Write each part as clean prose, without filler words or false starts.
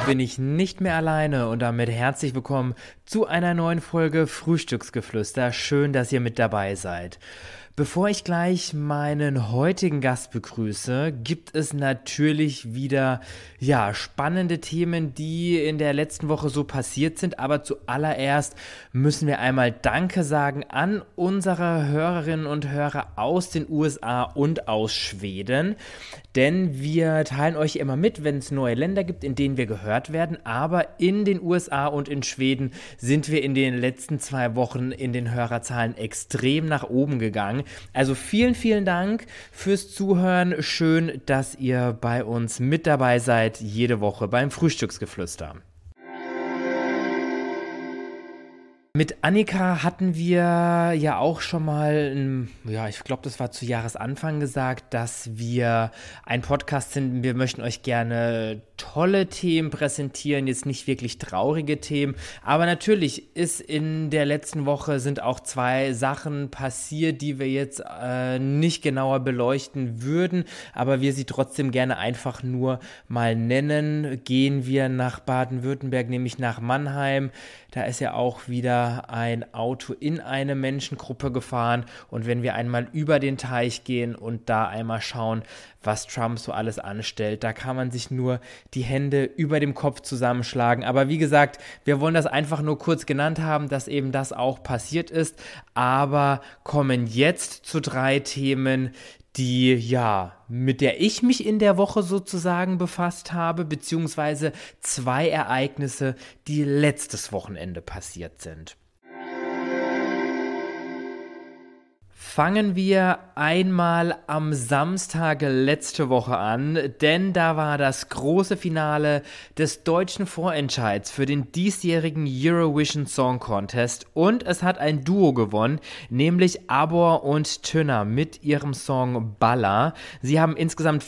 bin ich nicht mehr alleine und damit herzlich willkommen zu einer neuen Folge Frühstücksgeflüster. Schön, dass ihr mit dabei seid. Bevor ich gleich meinen heutigen Gast begrüße, gibt es natürlich wieder spannende Themen, die in der letzten Woche so passiert sind. Aber zuallererst müssen wir einmal Danke sagen an unsere Hörerinnen und Hörer aus den USA und aus Schweden. Denn wir teilen euch immer mit, wenn es neue Länder gibt, in denen wir gehört werden. Aber in den USA und in Schweden sind wir in den letzten 2 Wochen in den Hörerzahlen extrem nach oben gegangen. Also vielen, vielen Dank fürs Zuhören. Schön, dass ihr bei uns mit dabei seid, jede Woche beim Frühstücksgeflüster. Mit Annika hatten wir ja auch schon mal, ich glaube, das war zu Jahresanfang gesagt, dass wir ein Podcast sind. Wir möchten euch gerne tolle Themen präsentieren, jetzt nicht wirklich traurige Themen. Aber natürlich ist in der letzten Woche sind auch 2 Sachen passiert, die wir jetzt nicht genauer beleuchten würden. Aber wir sie trotzdem gerne einfach nur mal nennen. Gehen wir nach Baden-Württemberg, nämlich nach Mannheim. Da ist ja auch wieder ein Auto in eine Menschengruppe gefahren. Und wenn wir einmal über den Teich gehen und da einmal schauen, was Trump so alles anstellt, da kann man sich nur die Hände über dem Kopf zusammenschlagen. Aber wie gesagt, wir wollen das einfach nur kurz genannt haben, dass eben das auch passiert ist. Aber kommen jetzt zu 3 Themen, mit der ich mich in der Woche sozusagen befasst habe, beziehungsweise 2 Ereignisse, die letztes Wochenende passiert sind. Fangen wir einmal am Samstag letzte Woche an, denn da war das große Finale des deutschen Vorentscheids für den diesjährigen Eurovision Song Contest und es hat ein Duo gewonnen, nämlich ABBOR und Tünner mit ihrem Song Balla. Sie haben insgesamt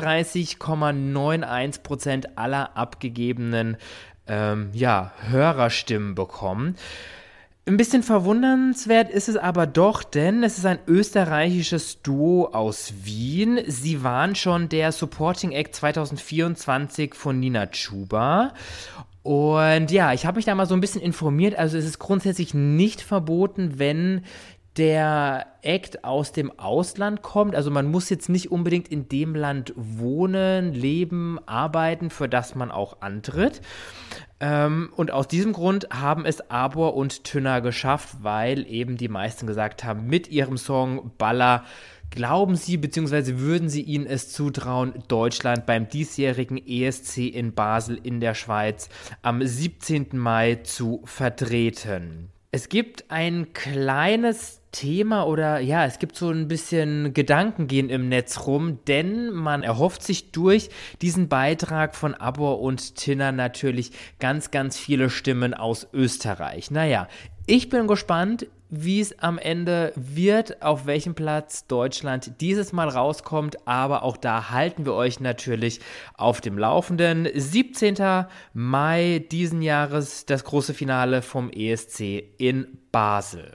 34,91% aller abgegebenen Hörerstimmen bekommen. Ein bisschen verwundernswert ist es aber doch, denn es ist ein österreichisches Duo aus Wien. Sie waren schon der Supporting Act 2024 von Nina Chuba. Und ich habe mich da mal so ein bisschen informiert. Also es ist grundsätzlich nicht verboten, wenn der Act aus dem Ausland kommt. Also man muss jetzt nicht unbedingt in dem Land wohnen, leben, arbeiten, für das man auch antritt. Und aus diesem Grund haben es ABBOR und Tünner geschafft, weil eben die meisten gesagt haben, mit ihrem Song Balla glauben sie bzw. würden sie ihnen es zutrauen, Deutschland beim diesjährigen ESC in Basel in der Schweiz am 17. Mai zu vertreten. Es gibt ein kleines Thema es gibt so ein bisschen Gedankengehen im Netz rum, denn man erhofft sich durch diesen Beitrag von ABBOR und Tünner natürlich ganz, ganz viele Stimmen aus Österreich. Ich bin gespannt, wie es am Ende wird, auf welchem Platz Deutschland dieses Mal rauskommt, aber auch da halten wir euch natürlich auf dem Laufenden. 17. Mai diesen Jahres das große Finale vom ESC in Basel.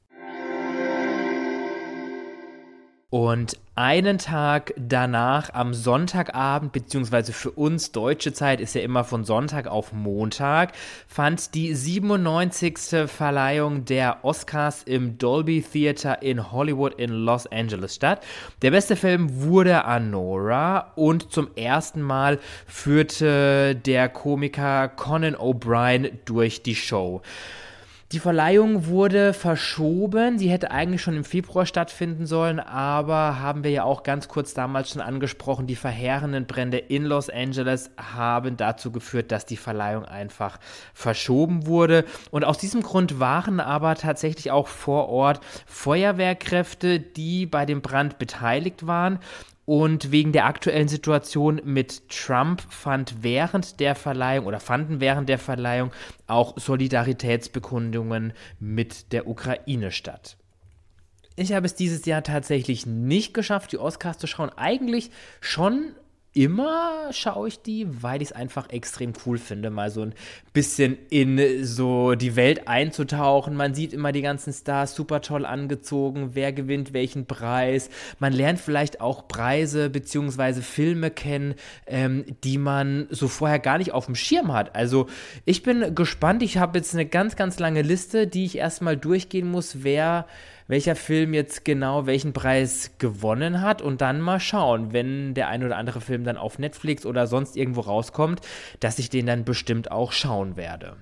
Und einen Tag danach, am Sonntagabend, beziehungsweise für uns deutsche Zeit ist ja immer von Sonntag auf Montag, fand die 97. Verleihung der Oscars im Dolby Theater in Hollywood in Los Angeles statt. Der beste Film wurde Anora und zum ersten Mal führte der Komiker Conan O'Brien durch die Show. Die Verleihung wurde verschoben, sie hätte eigentlich schon im Februar stattfinden sollen, aber haben wir ja auch ganz kurz damals schon angesprochen, die verheerenden Brände in Los Angeles haben dazu geführt, dass die Verleihung einfach verschoben wurde. Und aus diesem Grund waren aber tatsächlich auch vor Ort Feuerwehrkräfte, die bei dem Brand beteiligt waren. Und wegen der aktuellen Situation mit Trump fanden während der Verleihung auch Solidaritätsbekundungen mit der Ukraine statt. Ich habe es dieses Jahr tatsächlich nicht geschafft, die Oscars zu schauen. Eigentlich schon immer schaue ich die, weil ich es einfach extrem cool finde, mal so ein bisschen in so die Welt einzutauchen. Man sieht immer die ganzen Stars super toll angezogen, wer gewinnt welchen Preis. Man lernt vielleicht auch Preise beziehungsweise Filme kennen, die man so vorher gar nicht auf dem Schirm hat. Also ich bin gespannt. Ich habe jetzt eine ganz, ganz lange Liste, die ich erstmal durchgehen muss, welcher Film jetzt genau welchen Preis gewonnen hat und dann mal schauen, wenn der ein oder andere Film dann auf Netflix oder sonst irgendwo rauskommt, dass ich den dann bestimmt auch schauen werde.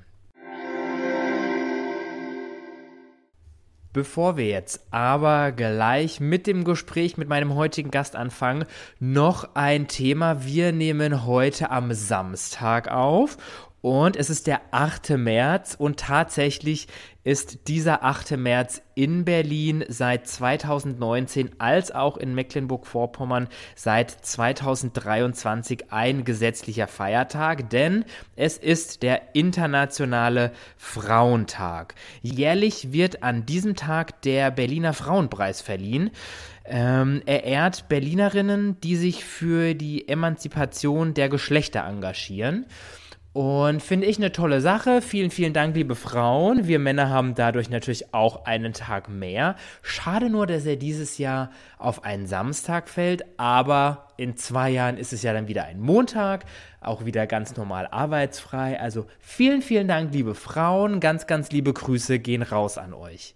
Bevor wir jetzt aber gleich mit dem Gespräch mit meinem heutigen Gast anfangen, noch ein Thema. Wir nehmen heute am Samstag auf und es ist der 8. März und tatsächlich ist dieser 8. März in Berlin seit 2019 als auch in Mecklenburg-Vorpommern seit 2023 ein gesetzlicher Feiertag, denn es ist der internationale Frauentag. Jährlich wird an diesem Tag der Berliner Frauenpreis verliehen. Er ehrt Berlinerinnen, die sich für die Emanzipation der Geschlechter engagieren. Und finde ich eine tolle Sache. Vielen, vielen Dank, liebe Frauen. Wir Männer haben dadurch natürlich auch einen Tag mehr. Schade nur, dass er dieses Jahr auf einen Samstag fällt. Aber in 2 Jahren ist es ja dann wieder ein Montag, auch wieder ganz normal arbeitsfrei. Also vielen, vielen Dank, liebe Frauen. Ganz, ganz liebe Grüße gehen raus an euch.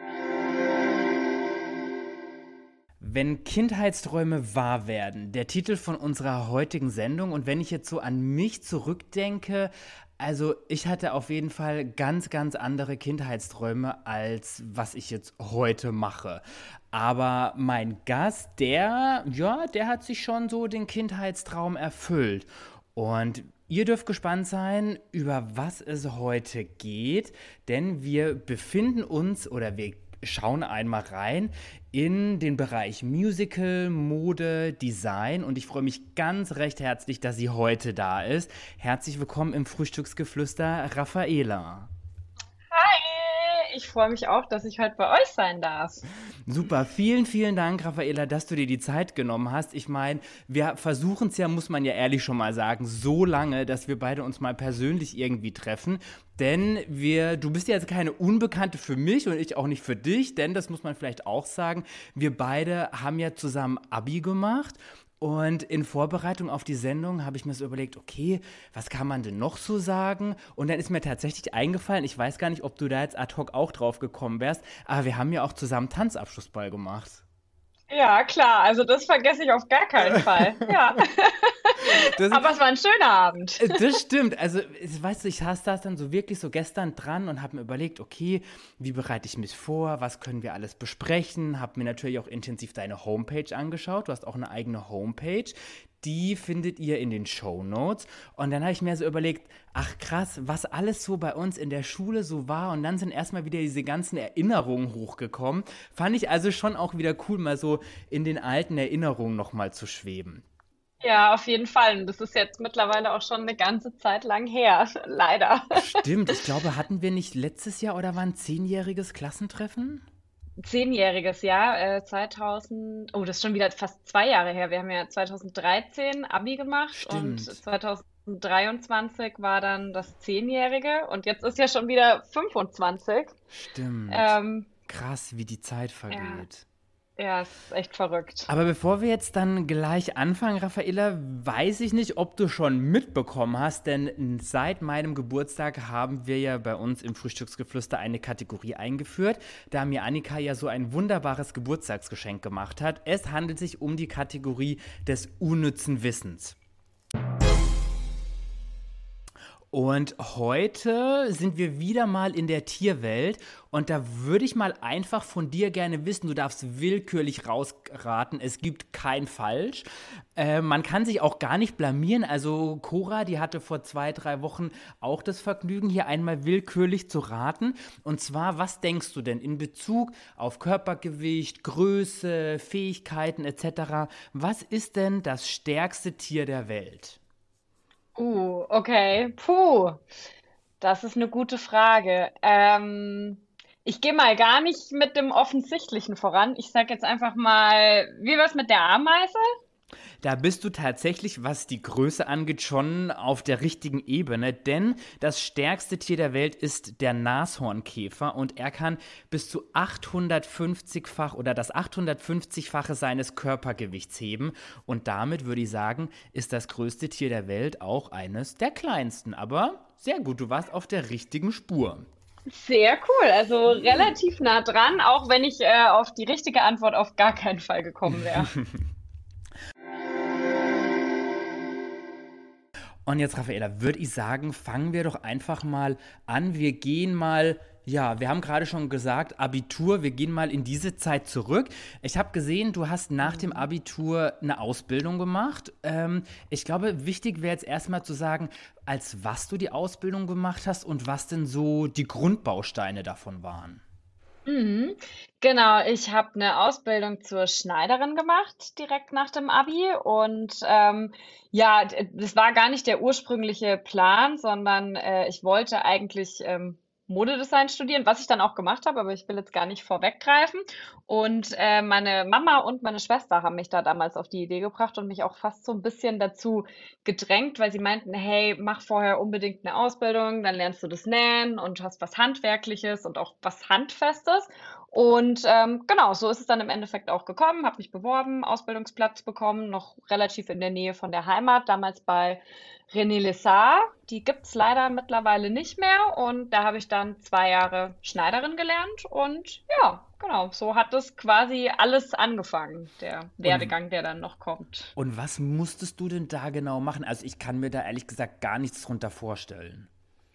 Wenn Kindheitsträume wahr werden, der Titel von unserer heutigen Sendung. Und wenn ich jetzt so an mich zurückdenke, also ich hatte auf jeden Fall ganz, ganz andere Kindheitsträume, als was ich jetzt heute mache. Aber mein Gast, der hat sich schon so den Kindheitstraum erfüllt. Und ihr dürft gespannt sein, über was es heute geht, denn wir befinden uns oder wir schauen einmal rein in den Bereich Musical, Mode, Design und ich freue mich ganz recht herzlich, dass sie heute da ist. Herzlich willkommen im Frühstücksgeflüster, Raffaela. Hi, ich freue mich auch, dass ich heute bei euch sein darf. Super, vielen, vielen Dank, Raffaela, dass du dir die Zeit genommen hast. Ich meine, wir versuchen es ja, muss man ja ehrlich schon mal sagen, so lange, dass wir beide uns mal persönlich irgendwie treffen. Denn du bist ja jetzt keine Unbekannte für mich und ich auch nicht für dich, denn das muss man vielleicht auch sagen, wir beide haben ja zusammen Abi gemacht. Und in Vorbereitung auf die Sendung habe ich mir so überlegt, okay, was kann man denn noch so sagen? Und dann ist mir tatsächlich eingefallen, ich weiß gar nicht, ob du da jetzt ad hoc auch drauf gekommen wärst, aber wir haben ja auch zusammen Tanzabschlussball gemacht. Ja, klar, also das vergesse ich auf gar keinen Fall. Ja, Das, aber es war ein schöner Abend. Das stimmt. Also, weißt du, ich saß da dann so wirklich so gestern dran und habe mir überlegt, okay, wie bereite ich mich vor? Was können wir alles besprechen? Habe mir natürlich auch intensiv deine Homepage angeschaut. Du hast auch eine eigene Homepage. Die findet ihr in den Shownotes. Und dann habe ich mir so überlegt, ach krass, was alles so bei uns in der Schule so war. Und dann sind erstmal wieder diese ganzen Erinnerungen hochgekommen. Fand ich also schon auch wieder cool, mal so in den alten Erinnerungen nochmal zu schweben. Ja, auf jeden Fall. Und das ist jetzt mittlerweile auch schon eine ganze Zeit lang her, leider. Stimmt, ich glaube, hatten wir nicht letztes Jahr oder war ein 10-jähriges Klassentreffen? 10-jähriges Jahr, 2000, oh, das ist schon wieder fast 2 Jahre her. Wir haben ja 2013 Abi gemacht und Stimmt, 2023 war dann das 10-jährige und jetzt ist ja schon wieder 25. stimmt. Ähm, Krass, wie die Zeit ja, vergeht. ja, es ist echt verrückt. Aber bevor wir jetzt dann gleich anfangen, Raffaella, weiß ich nicht, ob du schon mitbekommen hast, denn seit meinem Geburtstag haben wir ja bei uns im Frühstücksgeflüster eine Kategorie eingeführt, da mir Annika ja so ein wunderbares Geburtstagsgeschenk gemacht hat. Es handelt sich um die Kategorie des unnützen Wissens. Und heute sind wir wieder mal in der Tierwelt und da würde ich mal einfach von dir gerne wissen, du darfst willkürlich rausraten, es gibt kein Falsch. Man kann sich auch gar nicht blamieren, also Cora, die hatte vor 2, 3 Wochen auch das Vergnügen, hier einmal willkürlich zu raten. Und zwar, was denkst du denn in Bezug auf Körpergewicht, Größe, Fähigkeiten etc.? Was ist denn das stärkste Tier der Welt? Okay. Puh, das ist eine gute Frage. Ich gehe mal gar nicht mit dem Offensichtlichen voran. Ich sage jetzt einfach mal, wie wär's mit der Ameise? Da bist du tatsächlich, was die Größe angeht, schon auf der richtigen Ebene, denn das stärkste Tier der Welt ist der Nashornkäfer und er kann bis zu 850-fach oder das 850-fache seines Körpergewichts heben und damit würde ich sagen, ist das größte Tier der Welt auch eines der kleinsten. Aber sehr gut, du warst auf der richtigen Spur. Sehr cool, also relativ nah dran, auch wenn ich auf die richtige Antwort auf gar keinen Fall gekommen wäre. Und jetzt, Raffaella, würde ich sagen, fangen wir doch einfach mal an. Wir gehen mal, ja, wir haben gerade schon gesagt, Abitur, wir gehen mal in diese Zeit zurück. Ich habe gesehen, du hast nach dem Abitur eine Ausbildung gemacht. Ich glaube, wichtig wäre jetzt erstmal zu sagen, als was du die Ausbildung gemacht hast und was denn so die Grundbausteine davon waren. Mhm. Genau, ich habe eine Ausbildung zur Schneiderin gemacht, direkt nach dem Abi. Und ja, das war gar nicht der ursprüngliche Plan, sondern ich wollte eigentlich Modedesign studieren, was ich dann auch gemacht habe, aber ich will jetzt gar nicht vorweggreifen. Und meine Mama und meine Schwester haben mich da damals auf die Idee gebracht und mich auch fast so ein bisschen dazu gedrängt, weil sie meinten, hey, mach vorher unbedingt eine Ausbildung, dann lernst du das Nähen und hast was Handwerkliches und auch was Handfestes. Und genau, so ist es dann im Endeffekt auch gekommen, habe mich beworben, Ausbildungsplatz bekommen, noch relativ in der Nähe von der Heimat, damals bei René Lessard. Die gibt's leider mittlerweile nicht mehr und da habe ich dann 2 Jahre Schneiderin gelernt und ja, genau, so hat es quasi alles angefangen, der Und, Werdegang, der dann noch kommt. und was musstest du denn da genau machen? Also ich kann mir da ehrlich gesagt gar nichts drunter vorstellen.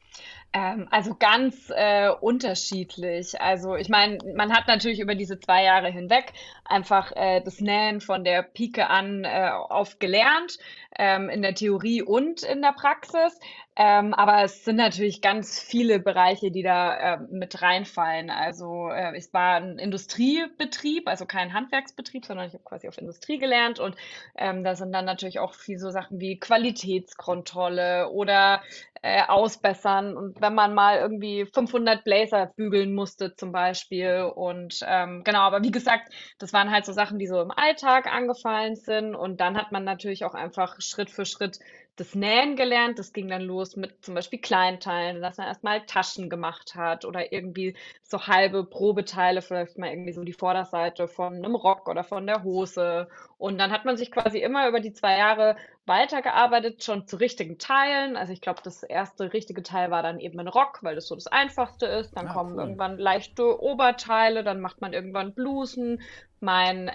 Also ganz unterschiedlich. Also ich meine, man hat natürlich über diese 2 Jahre hinweg einfach das Nähen von der Pike an auf gelernt, in der Theorie und in der Praxis. Aber es sind natürlich ganz viele Bereiche, die da mit reinfallen. Also es war ein Industriebetrieb, also kein Handwerksbetrieb, sondern ich habe quasi auf Industrie gelernt und da sind dann natürlich auch viel so Sachen wie Qualitätskontrolle oder ausbessern. Und wenn man mal irgendwie 500 Blazer bügeln musste zum Beispiel. Und genau, aber wie gesagt, das waren halt so Sachen, die so im Alltag angefallen sind. Und dann hat man natürlich auch einfach Schritt für Schritt das Nähen gelernt. Das ging dann los mit zum Beispiel Kleinteilen, dass man erstmal Taschen gemacht hat oder irgendwie so halbe Probeteile, vielleicht mal irgendwie so die Vorderseite von einem Rock oder von der Hose. Und dann hat man sich quasi immer über die 2 Jahre weitergearbeitet, schon zu richtigen Teilen. Also ich glaube, das erste richtige Teil war dann eben ein Rock, weil das so das Einfachste ist. Dann Ah, kommen cool. irgendwann leichte Oberteile, dann macht man irgendwann Blusen. Mein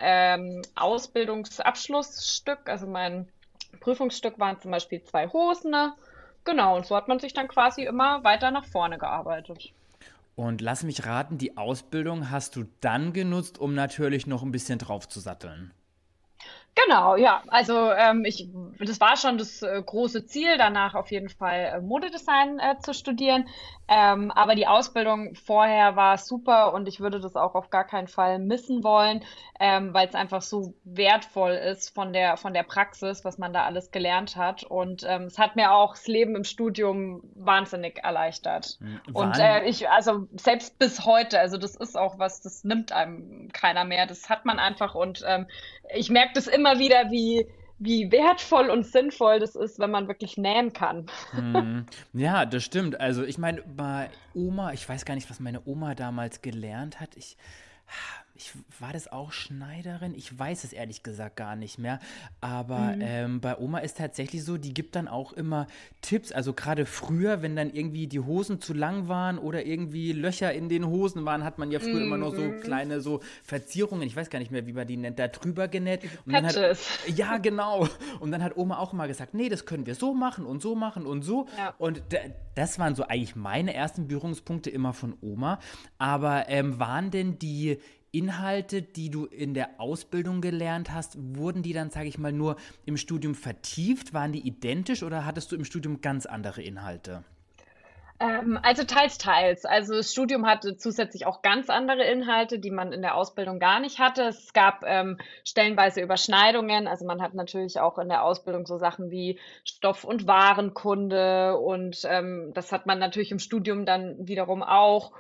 Ausbildungsabschlussstück, also mein Prüfungsstück waren zum Beispiel 2 Hosen. Ne? Genau, und so hat man sich dann quasi immer weiter nach vorne gearbeitet. Und lass mich raten, die Ausbildung hast du dann genutzt, um natürlich noch ein bisschen drauf zu satteln. Genau, ja. Also das war schon das große Ziel, danach auf jeden Fall Modedesign zu studieren. Aber die Ausbildung vorher war super und ich würde das auch auf gar keinen Fall missen wollen, weil es einfach so wertvoll ist von der Praxis, was man da alles gelernt hat. Und es hat mir auch das Leben im Studium wahnsinnig erleichtert. Und Waren, also selbst bis heute, also das ist auch was, das nimmt einem keiner mehr. Das hat man einfach und ich merke das immer wieder, wie wertvoll und sinnvoll das ist, wenn man wirklich nähen kann. ja, das stimmt. Also ich meine, bei Oma, ich weiß gar nicht, was meine Oma damals gelernt hat. Ich war das auch Schneiderin? Ich weiß es ehrlich gesagt gar nicht mehr. Aber Mhm. bei Oma ist tatsächlich so, die gibt dann auch immer Tipps. Also gerade früher, wenn dann irgendwie die Hosen zu lang waren oder irgendwie Löcher in den Hosen waren, hat man ja früher immer noch so Mhm. kleine so Verzierungen, ich weiß gar nicht mehr, wie man die nennt, da drüber genäht. Diese Und dann hat, Patches. ja genau. Und dann hat Oma auch immer gesagt, nee, das können wir so machen und so machen und so. Ja. Und das waren so eigentlich meine ersten Berührungspunkte immer von Oma. Aber waren denn die Inhalte, die du in der Ausbildung gelernt hast, wurden die dann, sage ich mal, nur im Studium vertieft? Waren die identisch oder hattest du im Studium ganz andere Inhalte? Also teils, teils. Also das Studium hatte zusätzlich auch ganz andere Inhalte, die man in der Ausbildung gar nicht hatte. Es gab stellenweise Überschneidungen. Also man hat natürlich auch in der Ausbildung so Sachen wie Stoff- und Warenkunde und das hat man natürlich im Studium dann wiederum auch.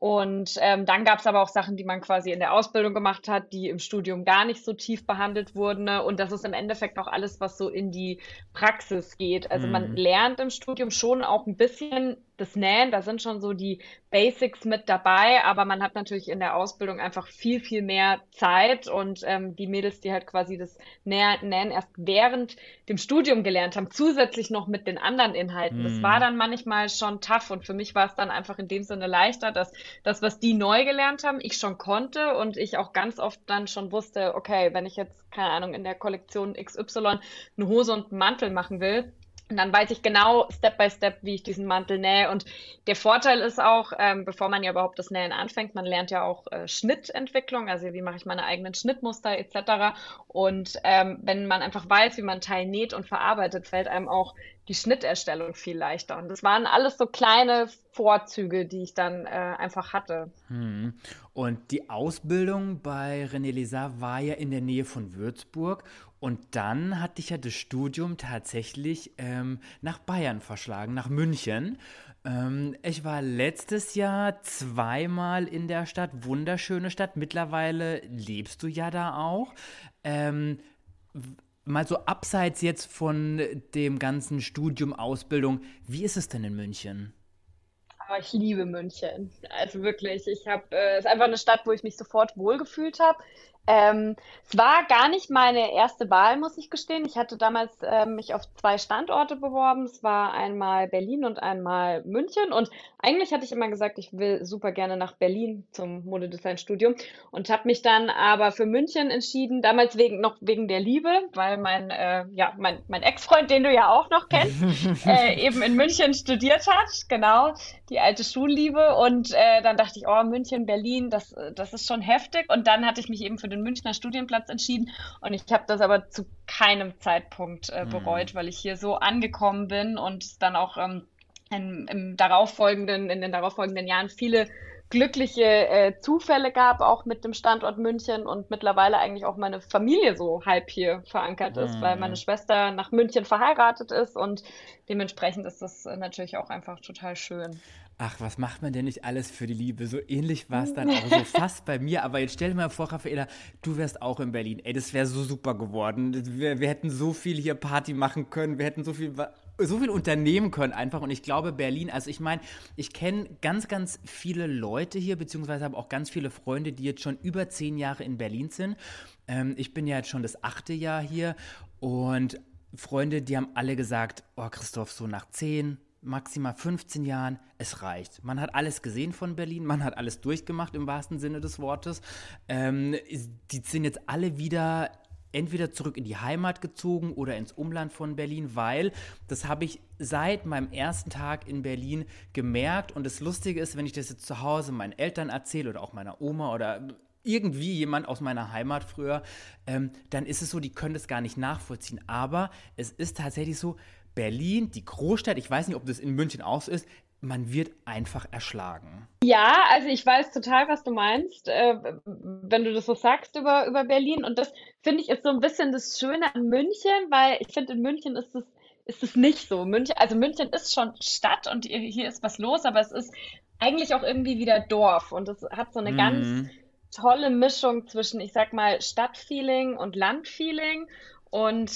Und dann gab es aber auch Sachen, die man quasi in der Ausbildung gemacht hat, die im Studium gar nicht so tief behandelt wurden. Ne? Und das ist im Endeffekt auch alles, was so in die Praxis geht. Also man Hm. lernt im Studium schon auch ein bisschen das Nähen, da sind schon so die Basics mit dabei, aber man hat natürlich in der Ausbildung einfach viel, viel mehr Zeit und die Mädels, die halt quasi das Nähen erst während dem Studium gelernt haben, zusätzlich noch mit den anderen Inhalten. Das war Hm. dann manchmal schon tough und für mich war es dann einfach in dem Sinne leichter, dass das, was die neu gelernt haben, ich schon konnte und ich auch ganz oft dann schon wusste, okay, wenn ich jetzt, keine Ahnung, in der Kollektion XY eine Hose und einen Mantel machen will, und dann weiß ich genau Step by Step, wie ich diesen Mantel nähe. Und der Vorteil ist auch, bevor man ja überhaupt das Nähen anfängt, man lernt ja auch Schnittentwicklung, also wie mache ich meine eigenen Schnittmuster etc. Und wenn man einfach weiß, wie man Teil näht und verarbeitet, fällt einem auch die Schnitterstellung viel leichter. Und das waren alles so kleine Vorzüge, die ich dann einfach hatte. Hm. Und die Ausbildung bei René Lézard war ja in der Nähe von Würzburg. Und dann hat dich ja das Studium tatsächlich nach Bayern verschlagen, nach München. Ich war letztes Jahr zweimal in der Stadt, wunderschöne Stadt. Mittlerweile lebst du ja da auch. Ähm, Mal so abseits jetzt von dem ganzen Studium, Ausbildung, wie ist es denn in München? Aber ich liebe München. Also wirklich, es ist einfach eine Stadt, wo ich mich sofort wohlgefühlt habe. Es war gar nicht meine erste Wahl, muss ich gestehen. Ich hatte damals mich auf zwei Standorte beworben. Es war einmal Berlin und einmal München. Und eigentlich hatte ich immer gesagt, ich will super gerne nach Berlin zum Modedesign-Studium und habe mich dann aber für München entschieden. Damals noch wegen der Liebe, weil mein Ex-Freund, den du ja auch noch kennst, eben in München studiert hat. Genau, die alte Schulliebe. Und dann dachte ich, oh, München, Berlin, das ist schon heftig. Und dann hatte ich mich eben für den Münchner Studienplatz entschieden. Und ich habe das aber zu keinem Zeitpunkt Hm. bereut, weil ich hier so angekommen bin und dann auch in den darauffolgenden Jahren viele glückliche Zufälle gab, auch mit dem Standort München und mittlerweile eigentlich auch meine Familie so halb hier verankert ist, weil meine Hm. Schwester nach München verheiratet ist und dementsprechend ist das natürlich auch einfach total schön. Ach, was macht man denn nicht alles für die Liebe? So ähnlich war es dann auch so fast bei mir. Aber jetzt stell dir mal vor, Raffaela, du wärst auch in Berlin. Ey, das wäre so super geworden. Wir hätten so viel hier Party machen können. Wir hätten so viel unternehmen können einfach. Und ich glaube, Berlin, also ich meine, ich kenne ganz, ganz viele Leute hier, beziehungsweise habe auch ganz viele Freunde, die jetzt schon über 10 Jahre in Berlin sind. Ich bin ja jetzt schon das 8. Jahr hier. Und Freunde, die haben alle gesagt, oh Christoph, so nach 10, maximal 15 Jahren, es reicht. Man hat alles gesehen von Berlin, man hat alles durchgemacht im wahrsten Sinne des Wortes. Die sind jetzt alle wieder entweder zurück in die Heimat gezogen oder ins Umland von Berlin, weil das habe ich seit meinem ersten Tag in Berlin gemerkt. Und das Lustige ist, wenn ich das jetzt zu Hause meinen Eltern erzähle oder auch meiner Oma oder irgendwie jemand aus meiner Heimat früher, dann ist es so, die können das gar nicht nachvollziehen. Aber es ist tatsächlich so, Berlin, die Großstadt, ich weiß nicht, ob das in München auch so ist, man wird einfach erschlagen. Ja, also ich weiß total, was du meinst, wenn du das so sagst über Berlin. Und das finde ich ist so ein bisschen das Schöne an München, weil ich finde, in München ist es nicht so. München ist schon Stadt und hier ist was los, aber es ist eigentlich auch irgendwie wieder Dorf. Und es hat so eine ganz Hm. tolle Mischung zwischen, ich sag mal, Stadtfeeling und Landfeeling. Und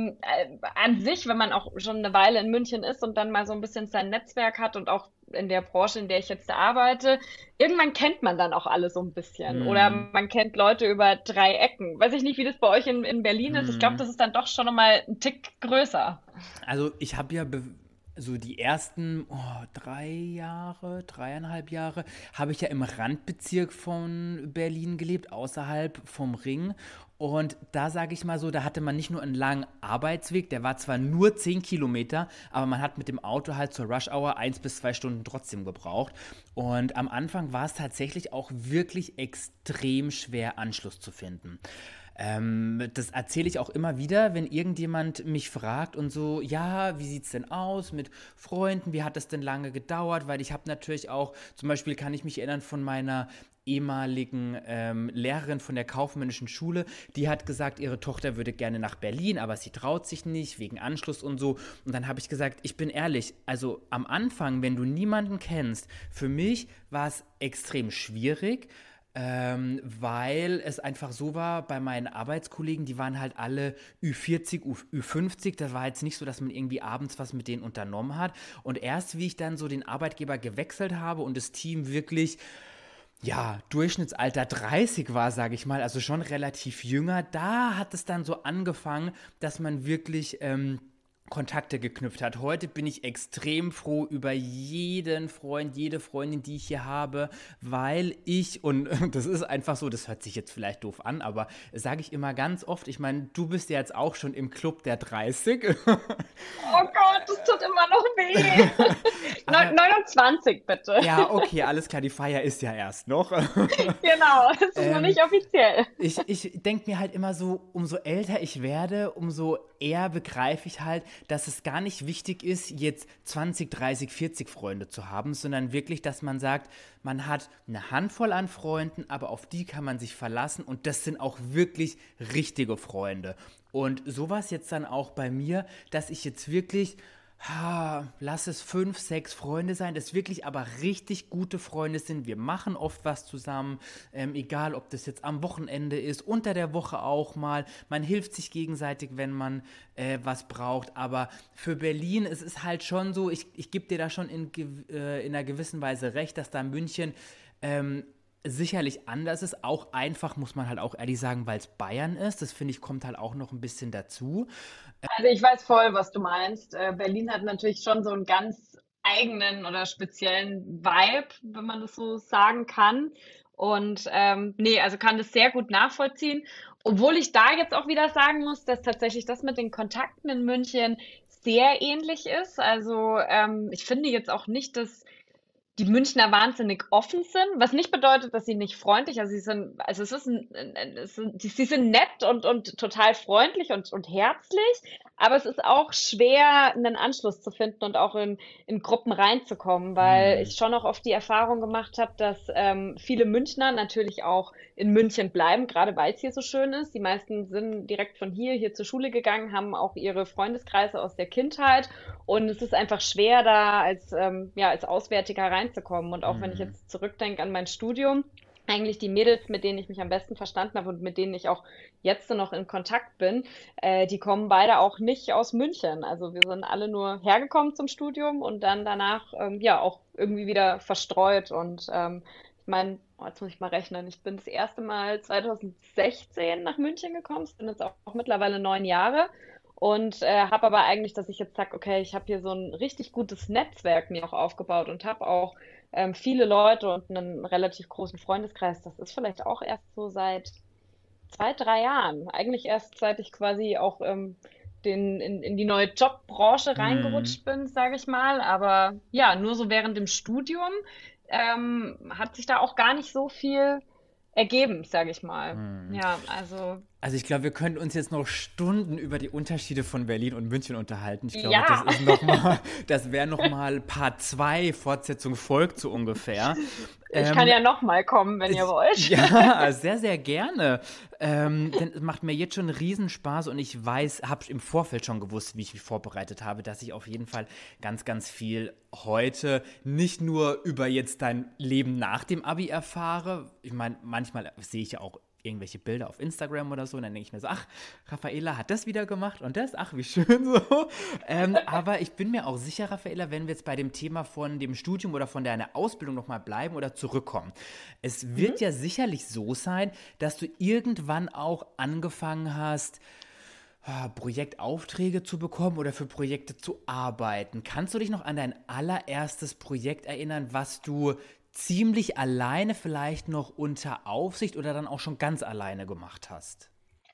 an sich, wenn man auch schon eine Weile in München ist und dann mal so ein bisschen sein Netzwerk hat und auch in der Branche, in der ich jetzt arbeite, irgendwann kennt man dann auch alle so ein bisschen. Oder Hm. man kennt Leute über drei Ecken. Weiß ich nicht, wie das bei euch in Berlin ist. Ich glaube, Hm. das ist dann doch schon nochmal ein Tick größer. Also ich habe ja so die ersten 3 Jahre, 3,5 Jahre, habe ich ja im Randbezirk von Berlin gelebt, außerhalb vom Ring. Und da sage ich mal so, da hatte man nicht nur einen langen Arbeitsweg, der war zwar nur 10 Kilometer, aber man hat mit dem Auto halt zur Rush Hour 1 bis 2 Stunden trotzdem gebraucht. Und am Anfang war es tatsächlich auch wirklich extrem schwer, Anschluss zu finden. Das erzähle ich auch immer wieder, wenn irgendjemand mich fragt und so, ja, wie sieht's denn aus mit Freunden? Wie hat das denn lange gedauert? Weil ich habe natürlich auch, zum Beispiel kann ich mich erinnern von meiner ehemaligen Lehrerin von der kaufmännischen Schule, die hat gesagt, ihre Tochter würde gerne nach Berlin, aber sie traut sich nicht wegen Anschluss und so. Und dann habe ich gesagt, ich bin ehrlich, also am Anfang, wenn du niemanden kennst, für mich war es extrem schwierig, weil es einfach so war, bei meinen Arbeitskollegen, die waren halt alle Ü40, Ü50, das war jetzt nicht so, dass man irgendwie abends was mit denen unternommen hat. Und erst wie ich dann so den Arbeitgeber gewechselt habe und das Team wirklich, ja, Durchschnittsalter 30 war, sage ich mal, also schon relativ jünger, da hat es dann so angefangen, dass man wirklich Kontakte geknüpft hat. Heute bin ich extrem froh über jeden Freund, jede Freundin, die ich hier habe, weil und das ist einfach so, das hört sich jetzt vielleicht doof an, aber das sage ich immer ganz oft, ich meine, du bist ja jetzt auch schon im Club der 30. Oh Gott, das tut immer noch weh. Aber 29 bitte. ja, okay, alles klar, die Feier ist ja erst noch. Genau, das ist noch Ähm, nicht offiziell. ich denke mir halt immer so, umso älter ich werde, umso eher begreife ich halt, dass es gar nicht wichtig ist, jetzt 20, 30, 40 Freunde zu haben, sondern wirklich, dass man sagt, man hat eine Handvoll an Freunden, aber auf die kann man sich verlassen und das sind auch wirklich richtige Freunde. Und so war es jetzt dann auch bei mir, dass ich jetzt wirklich lass es 5, 6 Freunde sein, das wirklich aber richtig gute Freunde sind. Wir machen oft was zusammen, egal ob das jetzt am Wochenende ist, unter der Woche auch mal. Man hilft sich gegenseitig, wenn man was braucht. Aber für Berlin, es ist halt schon so, ich gebe dir da schon in einer gewissen Weise recht, dass da München sicherlich anders ist. Auch einfach, muss man halt auch ehrlich sagen, weil es Bayern ist. Das finde ich, kommt halt auch noch ein bisschen dazu. Also ich weiß voll, was du meinst. Berlin hat natürlich schon so einen ganz eigenen oder speziellen Vibe, wenn man das so sagen kann. Und nee, also kann das sehr gut nachvollziehen. Obwohl ich da jetzt auch wieder sagen muss, dass tatsächlich das mit den Kontakten in München sehr ähnlich ist. Also ich finde jetzt auch nicht, dass die Münchner wahnsinnig offen sind, was nicht bedeutet, dass sie nicht freundlich, also es ist sie sind nett und total freundlich und herzlich, aber es ist auch schwer, einen Anschluss zu finden und auch in Gruppen reinzukommen, weil Hm. ich schon auch oft die Erfahrung gemacht habe, dass viele Münchner natürlich auch in München bleiben, gerade weil es hier so schön ist. Die meisten sind direkt von hier zur Schule gegangen, haben auch ihre Freundeskreise aus der Kindheit und es ist einfach schwer, da als Auswärtiger reinzukommen. Und auch wenn ich Hm. jetzt zurückdenke an mein Studium, eigentlich die Mädels, mit denen ich mich am besten verstanden habe und mit denen ich auch jetzt noch in Kontakt bin, die kommen beide auch nicht aus München. Also wir sind alle nur hergekommen zum Studium und dann danach ja auch irgendwie wieder verstreut. Und ich meine, jetzt muss ich mal rechnen, ich bin das erste Mal 2016 nach München gekommen, es sind jetzt auch mittlerweile 9 Jahre. Und habe aber eigentlich, dass ich jetzt sage, okay, ich habe hier so ein richtig gutes Netzwerk mir auch aufgebaut und habe auch viele Leute und einen relativ großen Freundeskreis. Das ist vielleicht auch erst so seit 2, 3 Jahren. Eigentlich erst seit ich quasi auch in die neue Jobbranche Hm. reingerutscht bin, sage ich mal. Aber ja, nur so während dem Studium hat sich da auch gar nicht so viel ergeben, sage ich mal. Hm. Ja, also Also ich glaube, wir können uns jetzt noch Stunden über die Unterschiede von Berlin und München unterhalten. Ich glaube, das ja. ist noch mal, das wäre noch mal Part 2, Fortsetzung folgt so ungefähr. Ich kann Ähm, ja noch mal kommen, wenn ihr wollt. ja, sehr, sehr gerne. Denn es macht mir jetzt schon einen Riesenspaß und ich weiß, habe im Vorfeld schon gewusst, wie ich mich vorbereitet habe, dass ich auf jeden Fall ganz, ganz viel heute nicht nur über jetzt dein Leben nach dem Abi erfahre. Ich meine, manchmal sehe ich ja auch irgendwelche Bilder auf Instagram oder so und dann denke ich mir so, ach, Raffaela hat das wieder gemacht und das, ach, wie schön so. Aber ich bin mir auch sicher, Raffaela, wenn wir jetzt bei dem Thema von dem Studium oder von deiner Ausbildung nochmal bleiben oder zurückkommen. Es Mhm. wird ja sicherlich so sein, dass du irgendwann auch angefangen hast, Projektaufträge zu bekommen oder für Projekte zu arbeiten. Kannst du dich noch an dein allererstes Projekt erinnern, was du ziemlich alleine vielleicht noch unter Aufsicht oder dann auch schon ganz alleine gemacht hast?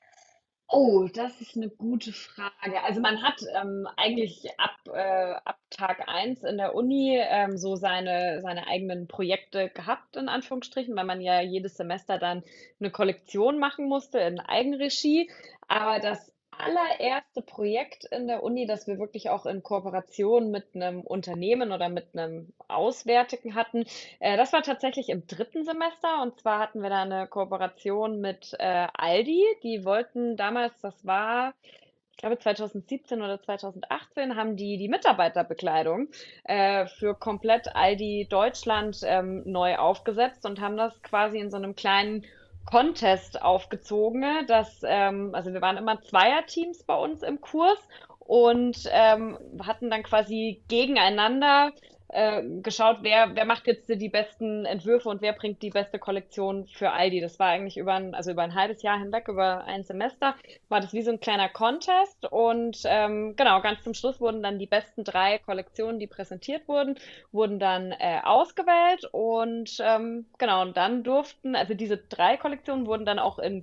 Oh, das ist eine gute Frage. Also man hat eigentlich ab Tag 1 in der Uni so seine eigenen Projekte gehabt, in Anführungsstrichen, weil man ja jedes Semester dann eine Kollektion machen musste in Eigenregie. Aber das allererste Projekt in der Uni, das wir wirklich auch in Kooperation mit einem Unternehmen oder mit einem Auswärtigen hatten, das war tatsächlich im dritten Semester. Und zwar hatten wir da eine Kooperation mit, Aldi. Die wollten damals, das war, ich glaube 2017 oder 2018, haben die Mitarbeiterbekleidung, für komplett Aldi Deutschland, neu aufgesetzt und haben das quasi in so einem kleinen Contest aufgezogen, also wir waren immer Zweierteams bei uns im Kurs und hatten dann quasi gegeneinander geschaut, wer macht jetzt die besten Entwürfe und wer bringt die beste Kollektion für Aldi. Das war eigentlich also über ein halbes Jahr hinweg, über ein Semester, war das wie so ein kleiner Contest und genau, ganz zum Schluss wurden dann die besten drei Kollektionen, die präsentiert wurden dann ausgewählt und genau, und dann also diese drei Kollektionen wurden dann auch in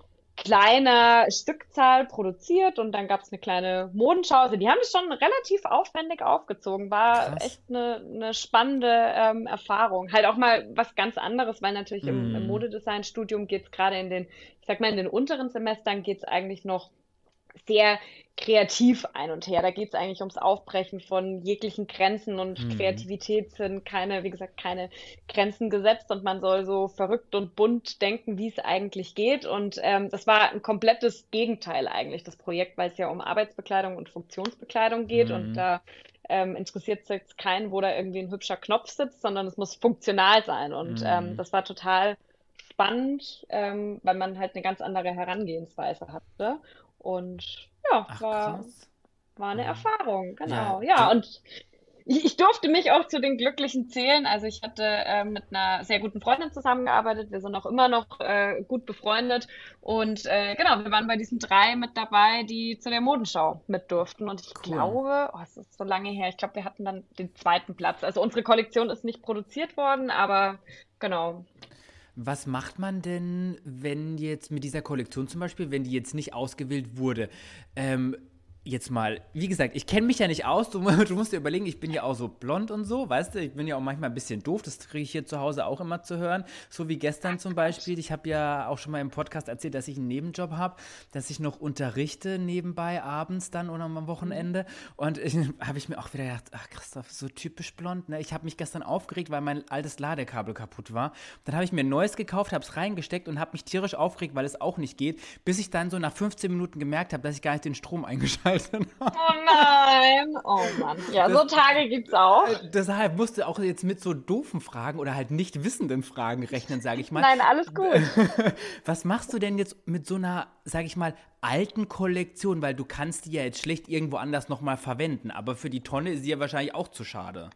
kleiner Stückzahl produziert und dann gab es eine kleine Modenschau. Also die haben es schon relativ aufwendig aufgezogen. War Krass. echt eine spannende Erfahrung. Halt auch mal was ganz anderes, weil natürlich im Mhm. Modedesign-Studium geht es gerade ich sag mal, in den unteren Semestern geht es eigentlich noch sehr kreativ ein und her. Da geht es eigentlich ums Aufbrechen von jeglichen Grenzen und Mhm. Kreativität sind wie gesagt, keine Grenzen gesetzt und man soll so verrückt und bunt denken, wie es eigentlich geht. Und das war ein komplettes Gegenteil eigentlich, das Projekt, weil es ja um Arbeitsbekleidung und Funktionsbekleidung geht und Mhm. da interessiert es jetzt keinen, wo da irgendwie ein hübscher Knopf sitzt, sondern es muss funktional sein. Und Mhm. das war total spannend, weil man halt eine ganz andere Herangehensweise hatte. Und ja, Ach, krass. war eine Mhm. Erfahrung, Ja, genau. Ja, und ich durfte mich auch zu den Glücklichen zählen. Also ich hatte mit einer sehr guten Freundin zusammengearbeitet. Wir sind auch immer noch gut befreundet. Und genau, wir waren bei diesen drei mit dabei, die zu der Modenschau mit durften. Und ich cool. glaube, es ist so lange her, ich glaube, wir hatten dann den zweiten Platz. Also unsere Kollektion ist nicht produziert worden, aber genau. Was macht man denn, wenn jetzt mit dieser Kollektion zum Beispiel, wenn die jetzt nicht ausgewählt wurde? Ähm, Jetzt mal, wie gesagt, ich kenne mich ja nicht aus. Du musst dir überlegen, ich bin ja auch so blond und so, weißt du? Ich bin ja auch manchmal ein bisschen doof. Das kriege ich hier zu Hause auch immer zu hören. So wie gestern zum Quatsch. Beispiel. Ich habe ja auch schon mal im Podcast erzählt, dass ich einen Nebenjob habe, dass ich noch unterrichte nebenbei abends dann oder am Mhm. Wochenende. Und habe ich mir auch wieder gedacht, ach Christoph, so typisch blond. Ne? Ich habe mich gestern aufgeregt, weil mein altes Ladekabel kaputt war. Dann habe ich mir ein neues gekauft, habe es reingesteckt und habe mich tierisch aufgeregt, weil es auch nicht geht, bis ich dann so nach 15 Minuten gemerkt habe, dass ich gar nicht den Strom eingeschaltet habe. Oh nein. Oh Mann. Ja, so Das, Tage gibt's auch. deshalb musste auch jetzt mit so doofen Fragen oder halt nicht wissenden Fragen rechnen, sage ich mal. Nein, alles gut. Was machst du denn jetzt mit so einer, sage ich mal, alten Kollektion? Weil du kannst die ja jetzt schlecht irgendwo anders nochmal verwenden, aber für die Tonne ist sie ja wahrscheinlich auch zu schade.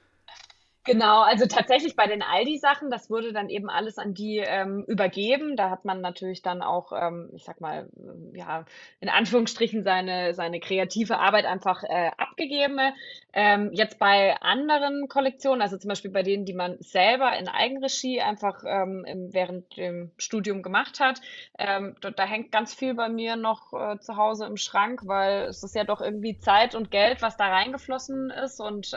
Genau, also tatsächlich bei den Aldi-Sachen, das wurde dann eben alles an die übergeben. Da hat man natürlich dann auch, ich sag mal, ja, in Anführungsstrichen seine kreative Arbeit einfach abgegeben. Jetzt bei anderen Kollektionen, also zum Beispiel bei denen, die man selber in Eigenregie einfach während dem Studium gemacht hat, da hängt ganz viel bei mir noch zu Hause im Schrank, weil es ist ja doch irgendwie Zeit und Geld, was da reingeflossen ist und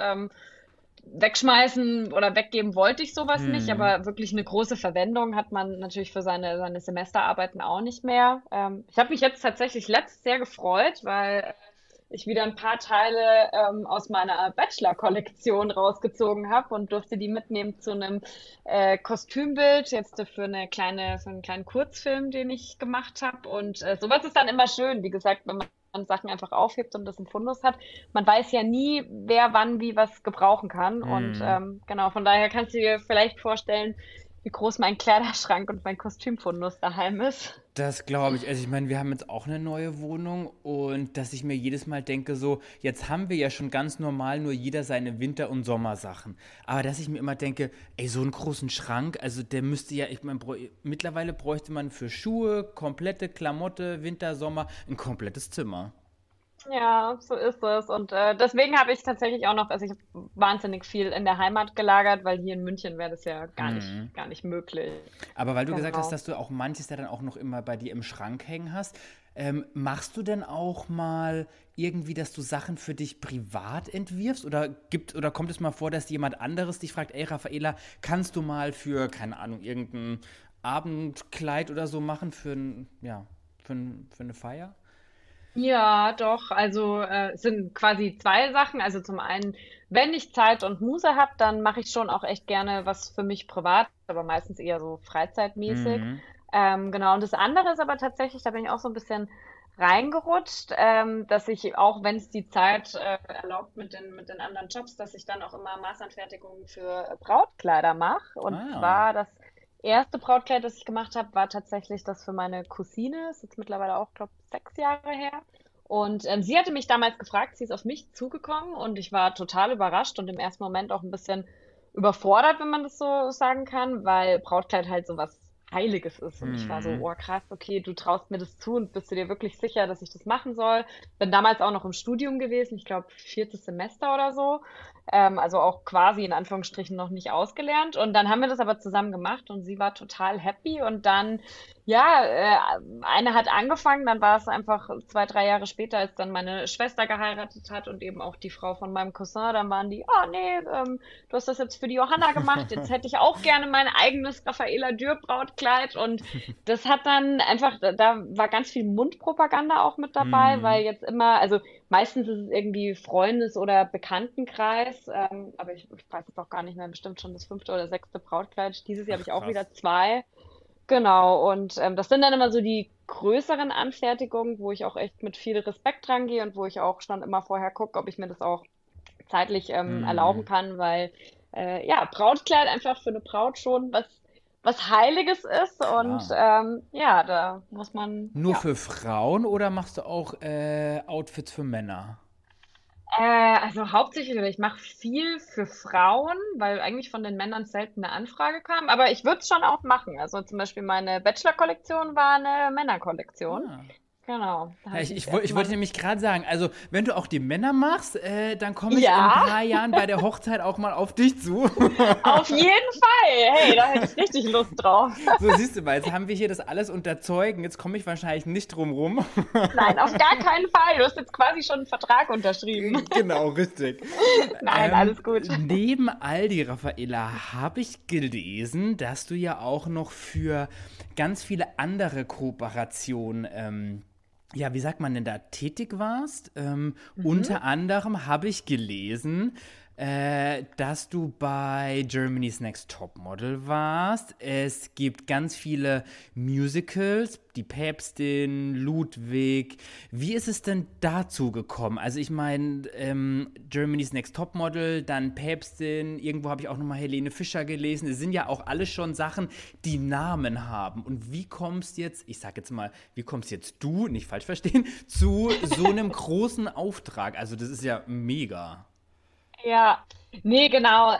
wegschmeißen oder weggeben wollte ich sowas nicht, Hm. aber wirklich eine große Verwendung hat man natürlich für seine Semesterarbeiten auch nicht mehr. Ich habe mich jetzt tatsächlich letzt sehr gefreut, weil ich wieder ein paar Teile aus meiner Bachelor-Kollektion rausgezogen habe und durfte die mitnehmen zu einem Kostümbild, jetzt für einen kleinen Kurzfilm, den ich gemacht habe. Und sowas ist dann immer schön, wie gesagt, wenn man Sachen einfach aufhebt und das im Fundus hat. Man weiß ja nie, wer wann wie was gebrauchen kann. Und Hm. genau, von daher kannst du dir vielleicht vorstellen, wie groß mein Kleiderschrank und mein Kostümfundus daheim ist. Das glaube ich. Also ich meine, wir haben jetzt auch eine neue Wohnung und dass ich mir jedes Mal denke, so, jetzt haben wir ja schon ganz normal nur jeder seine Winter- und Sommersachen. Aber dass ich mir immer denke, ey, so einen großen Schrank, also der müsste ja, ich meine, mittlerweile bräuchte man für Schuhe, komplette Klamotte, Winter, Sommer, ein komplettes Zimmer. Ja, so ist es. Und deswegen habe ich tatsächlich auch noch, also ich habe wahnsinnig viel in der Heimat gelagert, weil hier in München wäre das ja Hm. gar nicht möglich. Aber weil du gesagt hast, Genau. dass du auch manches ja dann auch noch immer bei dir im Schrank hängen hast, machst du denn auch mal irgendwie, dass du Sachen für dich privat entwirfst? Oder kommt es mal vor, dass jemand anderes dich fragt, ey Raffaela, kannst du mal für, keine Ahnung, irgendein Abendkleid oder so machen für, für eine Feier? Ja, doch. Also es sind quasi zwei Sachen. Also zum einen, wenn ich Zeit und Muße habe, dann mache ich schon auch echt gerne was für mich privat, aber meistens eher so freizeitmäßig. Mhm. Genau. Und das andere ist aber tatsächlich, da bin ich auch so ein bisschen reingerutscht, dass ich auch, wenn es die Zeit erlaubt mit den anderen Jobs, dass ich dann auch immer Maßanfertigungen für Brautkleider mache. Und Ah. zwar das erste Brautkleid, das ich gemacht habe, war tatsächlich das für meine Cousine. Ist jetzt mittlerweile auch, glaube ich, 6 Jahre her. Und sie hatte mich damals gefragt, sie ist auf mich zugekommen und ich war total überrascht und im ersten Moment auch ein bisschen überfordert, wenn man das so sagen kann, weil Brautkleid halt so was Heiliges ist. Und ich war so, Mhm. oh krass, okay, du traust mir das zu und bist du dir wirklich sicher, dass ich das machen soll? Bin damals auch noch im Studium gewesen, ich glaube viertes Semester oder so. Also auch quasi in Anführungsstrichen noch nicht ausgelernt. Und dann haben wir das aber zusammen gemacht und sie war total happy. Und dann, ja, eine hat angefangen, dann war es einfach 2, 3 Jahre später, als dann meine Schwester geheiratet hat und eben auch die Frau von meinem Cousin, dann waren die, ah nee, du hast das jetzt für die Johanna gemacht, jetzt hätte ich auch gerne mein eigenes Raffaela Dürr Brautkleid. Und das hat dann einfach, da war ganz viel Mundpropaganda auch mit dabei, weil Mhm. jetzt immer, also meistens ist es irgendwie Freundes- oder Bekanntenkreis, aber ich weiß jetzt auch gar nicht mehr, bestimmt schon das fünfte oder sechste Brautkleid. Dieses Jahr habe Ach, ich auch krass. wieder zwei. Genau, und das sind dann immer so die größeren Anfertigungen, wo ich auch echt mit viel Respekt rangehe und wo ich auch schon immer vorher gucke, ob ich mir das auch zeitlich erlauben Mhm. kann, weil ja, Brautkleid einfach für eine Braut schon was Heiliges ist und Klar. ja, da muss man, Nur ja. für Frauen oder machst du auch Outfits für Männer? Also hauptsächlich, oder ich mache viel für Frauen, weil eigentlich von den Männern selten eine Anfrage kam, aber ich würde es schon auch machen. Also zum Beispiel meine Bachelor-Kollektion war eine Männerkollektion. Ah. Genau, da Ja, habe ich mich das ich erste wollte Mal. nämlich gerade sagen, also wenn du auch die Männer machst, dann komme ich in ein Ja, paar Jahren bei der Hochzeit auch mal auf dich zu. auf jeden Fall. Hey, da hätte ich richtig Lust drauf. So, siehst du mal, jetzt haben wir hier das alles unter Zeugen, jetzt komme ich wahrscheinlich nicht drum rum. Nein, auf gar keinen Fall. Du hast jetzt quasi schon einen Vertrag unterschrieben. Genau, richtig. Nein, alles gut. Neben Aldi, Raffaella, habe ich gelesen, dass du ja auch noch für ganz viele andere Kooperationen, ja, wie sagt man denn da, tätig warst. Mhm. Unter anderem habe ich gelesen, dass du bei Germany's Next Topmodel warst. Es gibt ganz viele Musicals, die Päpstin, Ludwig. Wie ist es denn dazu gekommen? Also ich meine, Germany's Next Topmodel, dann Päpstin, irgendwo habe ich auch nochmal Helene Fischer gelesen. Es sind ja auch alles schon Sachen, die Namen haben. Und wie kommst jetzt, ich sag jetzt mal, wie kommst jetzt du, nicht falsch verstehen, zu so einem großen Auftrag? Also das ist ja mega. Ja, nee, genau.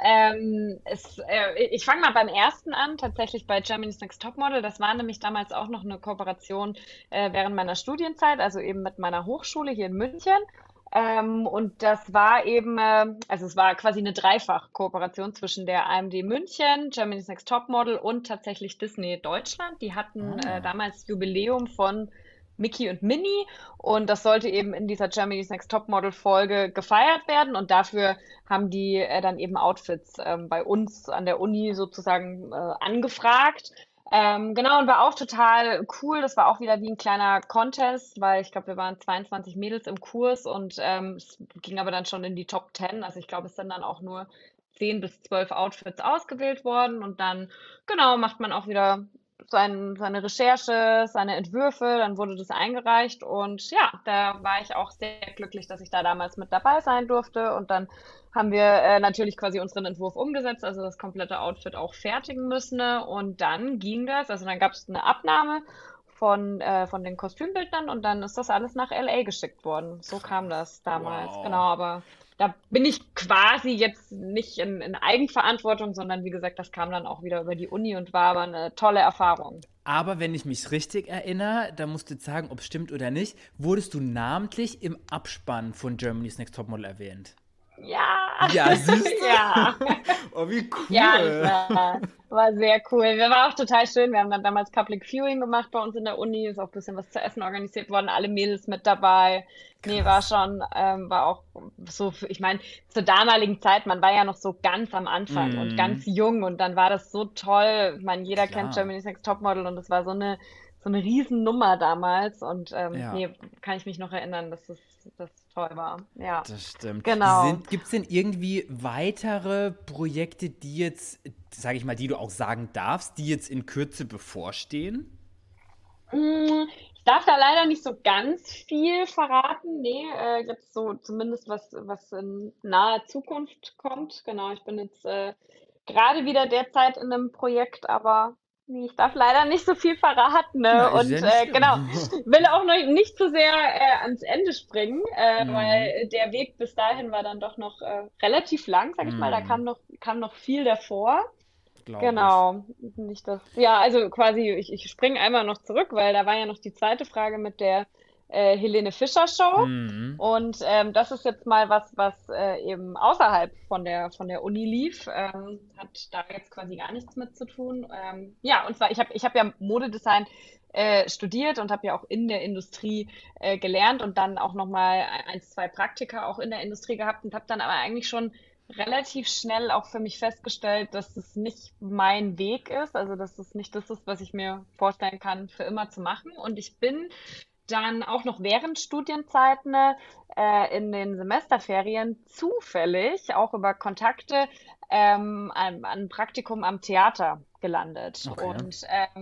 Ich fange mal beim ersten an, tatsächlich bei Germany's Next Topmodel. Das war nämlich damals auch noch eine Kooperation während meiner Studienzeit, also eben mit meiner Hochschule hier in München. Und das war eben, also es war quasi eine Dreifach-Kooperation zwischen der AMD München, Germany's Next Topmodel und tatsächlich Disney Deutschland. Die hatten Ah. damals Jubiläum von Mickey und Minnie und das sollte eben in dieser Germany's Next Topmodel Folge gefeiert werden und dafür haben die dann eben Outfits bei uns an der Uni sozusagen angefragt. Genau, und war auch total cool. Das war auch wieder wie ein kleiner Contest, weil ich glaube, wir waren 22 Mädels im Kurs und es ging aber dann schon in die Top 10. Also ich glaube, es sind dann auch nur 10 bis 12 Outfits ausgewählt worden und dann, genau, macht man auch wieder seine Recherche, seine Entwürfe, dann wurde das eingereicht und ja, da war ich auch sehr glücklich, dass ich da damals mit dabei sein durfte und dann haben wir natürlich quasi unseren Entwurf umgesetzt, also das komplette Outfit auch fertigen müssen und dann ging das, also dann gab es eine Abnahme von den Kostümbildnern und dann ist das alles nach LA geschickt worden. So kam Krass. das damals, genau, Wow. aber da bin ich quasi jetzt nicht in Eigenverantwortung, sondern wie gesagt, das kam dann auch wieder über die Uni und war aber eine tolle Erfahrung. Aber wenn ich mich richtig erinnere, da musst du jetzt sagen, ob es stimmt oder nicht, wurdest du namentlich im Abspann von Germany's Next Topmodel erwähnt. Ja, Ja, siehst du? ja. Oh, wie Ja, das cool. war sehr cool. Wir war auch total schön. Wir haben dann damals Public Viewing gemacht bei uns in der Uni. Ist auch ein bisschen was zu essen organisiert worden. Alle Mädels mit dabei. Nee, war Krass. schon, war auch so, ich meine, zur damaligen Zeit, man war ja noch so ganz am Anfang und ganz Mhm. jung und dann war das so toll. Ich meine, jeder kennt Klar. Germany's Next Topmodel und es war so eine so eine Riesennummer damals. Und Ja. nee, kann ich mich noch erinnern, dass das toll war. Ja, Das stimmt. genau. Gibt es denn irgendwie weitere Projekte, die jetzt, sage ich mal, die du auch sagen darfst, die jetzt in Kürze bevorstehen? Ich darf da leider nicht so ganz viel verraten. Nee, jetzt so zumindest was in naher Zukunft kommt. Genau, ich bin jetzt gerade wieder derzeit in einem Projekt, aber nee, ich darf leider nicht so viel verraten. Na, Ne? ist ja Und nicht genau, schlimm. will auch noch nicht zu sehr ans Ende springen, Mhm. weil der Weg bis dahin war dann doch noch relativ lang, sag ich mal. Da Mhm. kam noch viel davor. Glaube ich. Genau, nicht das. Ja, also quasi, ich springe einmal noch zurück, weil da war ja noch die zweite Frage mit der Helene Fischer Show. Mhm. Und das ist jetzt mal was eben außerhalb von der Uni lief. Hat da jetzt quasi gar nichts mit zu tun. Ja, und zwar, ich hab ja Modedesign studiert und habe ja auch in der Industrie gelernt und dann auch nochmal eins, zwei Praktika auch in der Industrie gehabt und habe dann aber eigentlich schon relativ schnell auch für mich festgestellt, dass es nicht mein Weg ist, also dass es nicht das ist, was ich mir vorstellen kann, für immer zu machen. Und ich bin dann auch noch während Studienzeiten in den Semesterferien zufällig auch über Kontakte an ein Praktikum am Theater gelandet. Okay. Und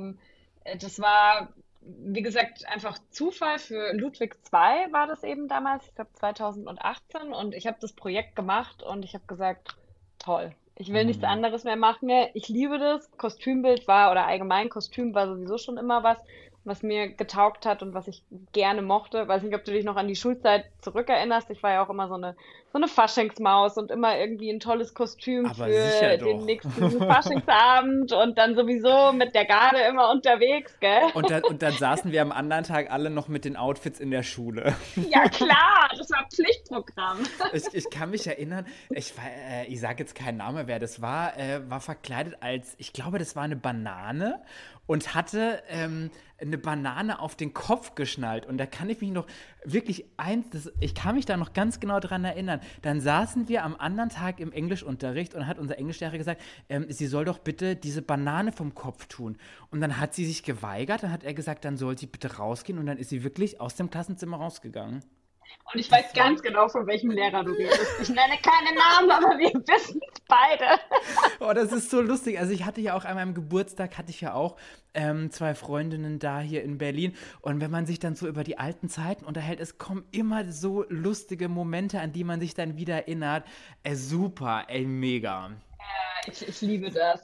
das war, wie gesagt, einfach Zufall. Für Ludwig II war das eben damals, ich glaube 2018. Und ich habe das Projekt gemacht und ich habe gesagt, toll. Ich will nichts Mhm. anderes mehr machen. Ich liebe das. Kostümbild war oder allgemein Kostüm war sowieso schon immer was mir getaugt hat und was ich gerne mochte. Weiß nicht, ob du dich noch an die Schulzeit zurückerinnerst. Ich war ja auch immer so eine Faschingsmaus und immer irgendwie ein tolles Kostüm Aber sicher für den doch. nächsten Faschingsabend und dann sowieso mit der Garde immer unterwegs, gell? Und dann saßen wir am anderen Tag alle noch mit den Outfits in der Schule. Ja, klar, das war Pflichtprogramm. Ich kann mich erinnern, ich sage jetzt keinen Namen, wer das war verkleidet als, ich glaube, das war eine Banane und hatte eine Banane auf den Kopf geschnallt. Und da kann ich mich noch wirklich ich kann mich da noch ganz genau dran erinnern. Dann saßen wir am anderen Tag im Englischunterricht und hat unser Englischlehrer gesagt, sie soll doch bitte diese Banane vom Kopf tun. Und dann hat sie sich geweigert, dann hat er gesagt, dann soll sie bitte rausgehen und dann ist sie wirklich aus dem Klassenzimmer rausgegangen. Und ich weiß Das war ganz genau, von welchem Lehrer du redest. Ich nenne keine Namen, aber wir wissen es beide. Oh, das ist so lustig. Also ich hatte ja auch an meinem Geburtstag, hatte ich ja auch zwei Freundinnen da hier in Berlin. Und wenn man sich dann so über die alten Zeiten unterhält, es kommen immer so lustige Momente, an die man sich dann wieder erinnert. Super, ey, mega. Ich liebe das.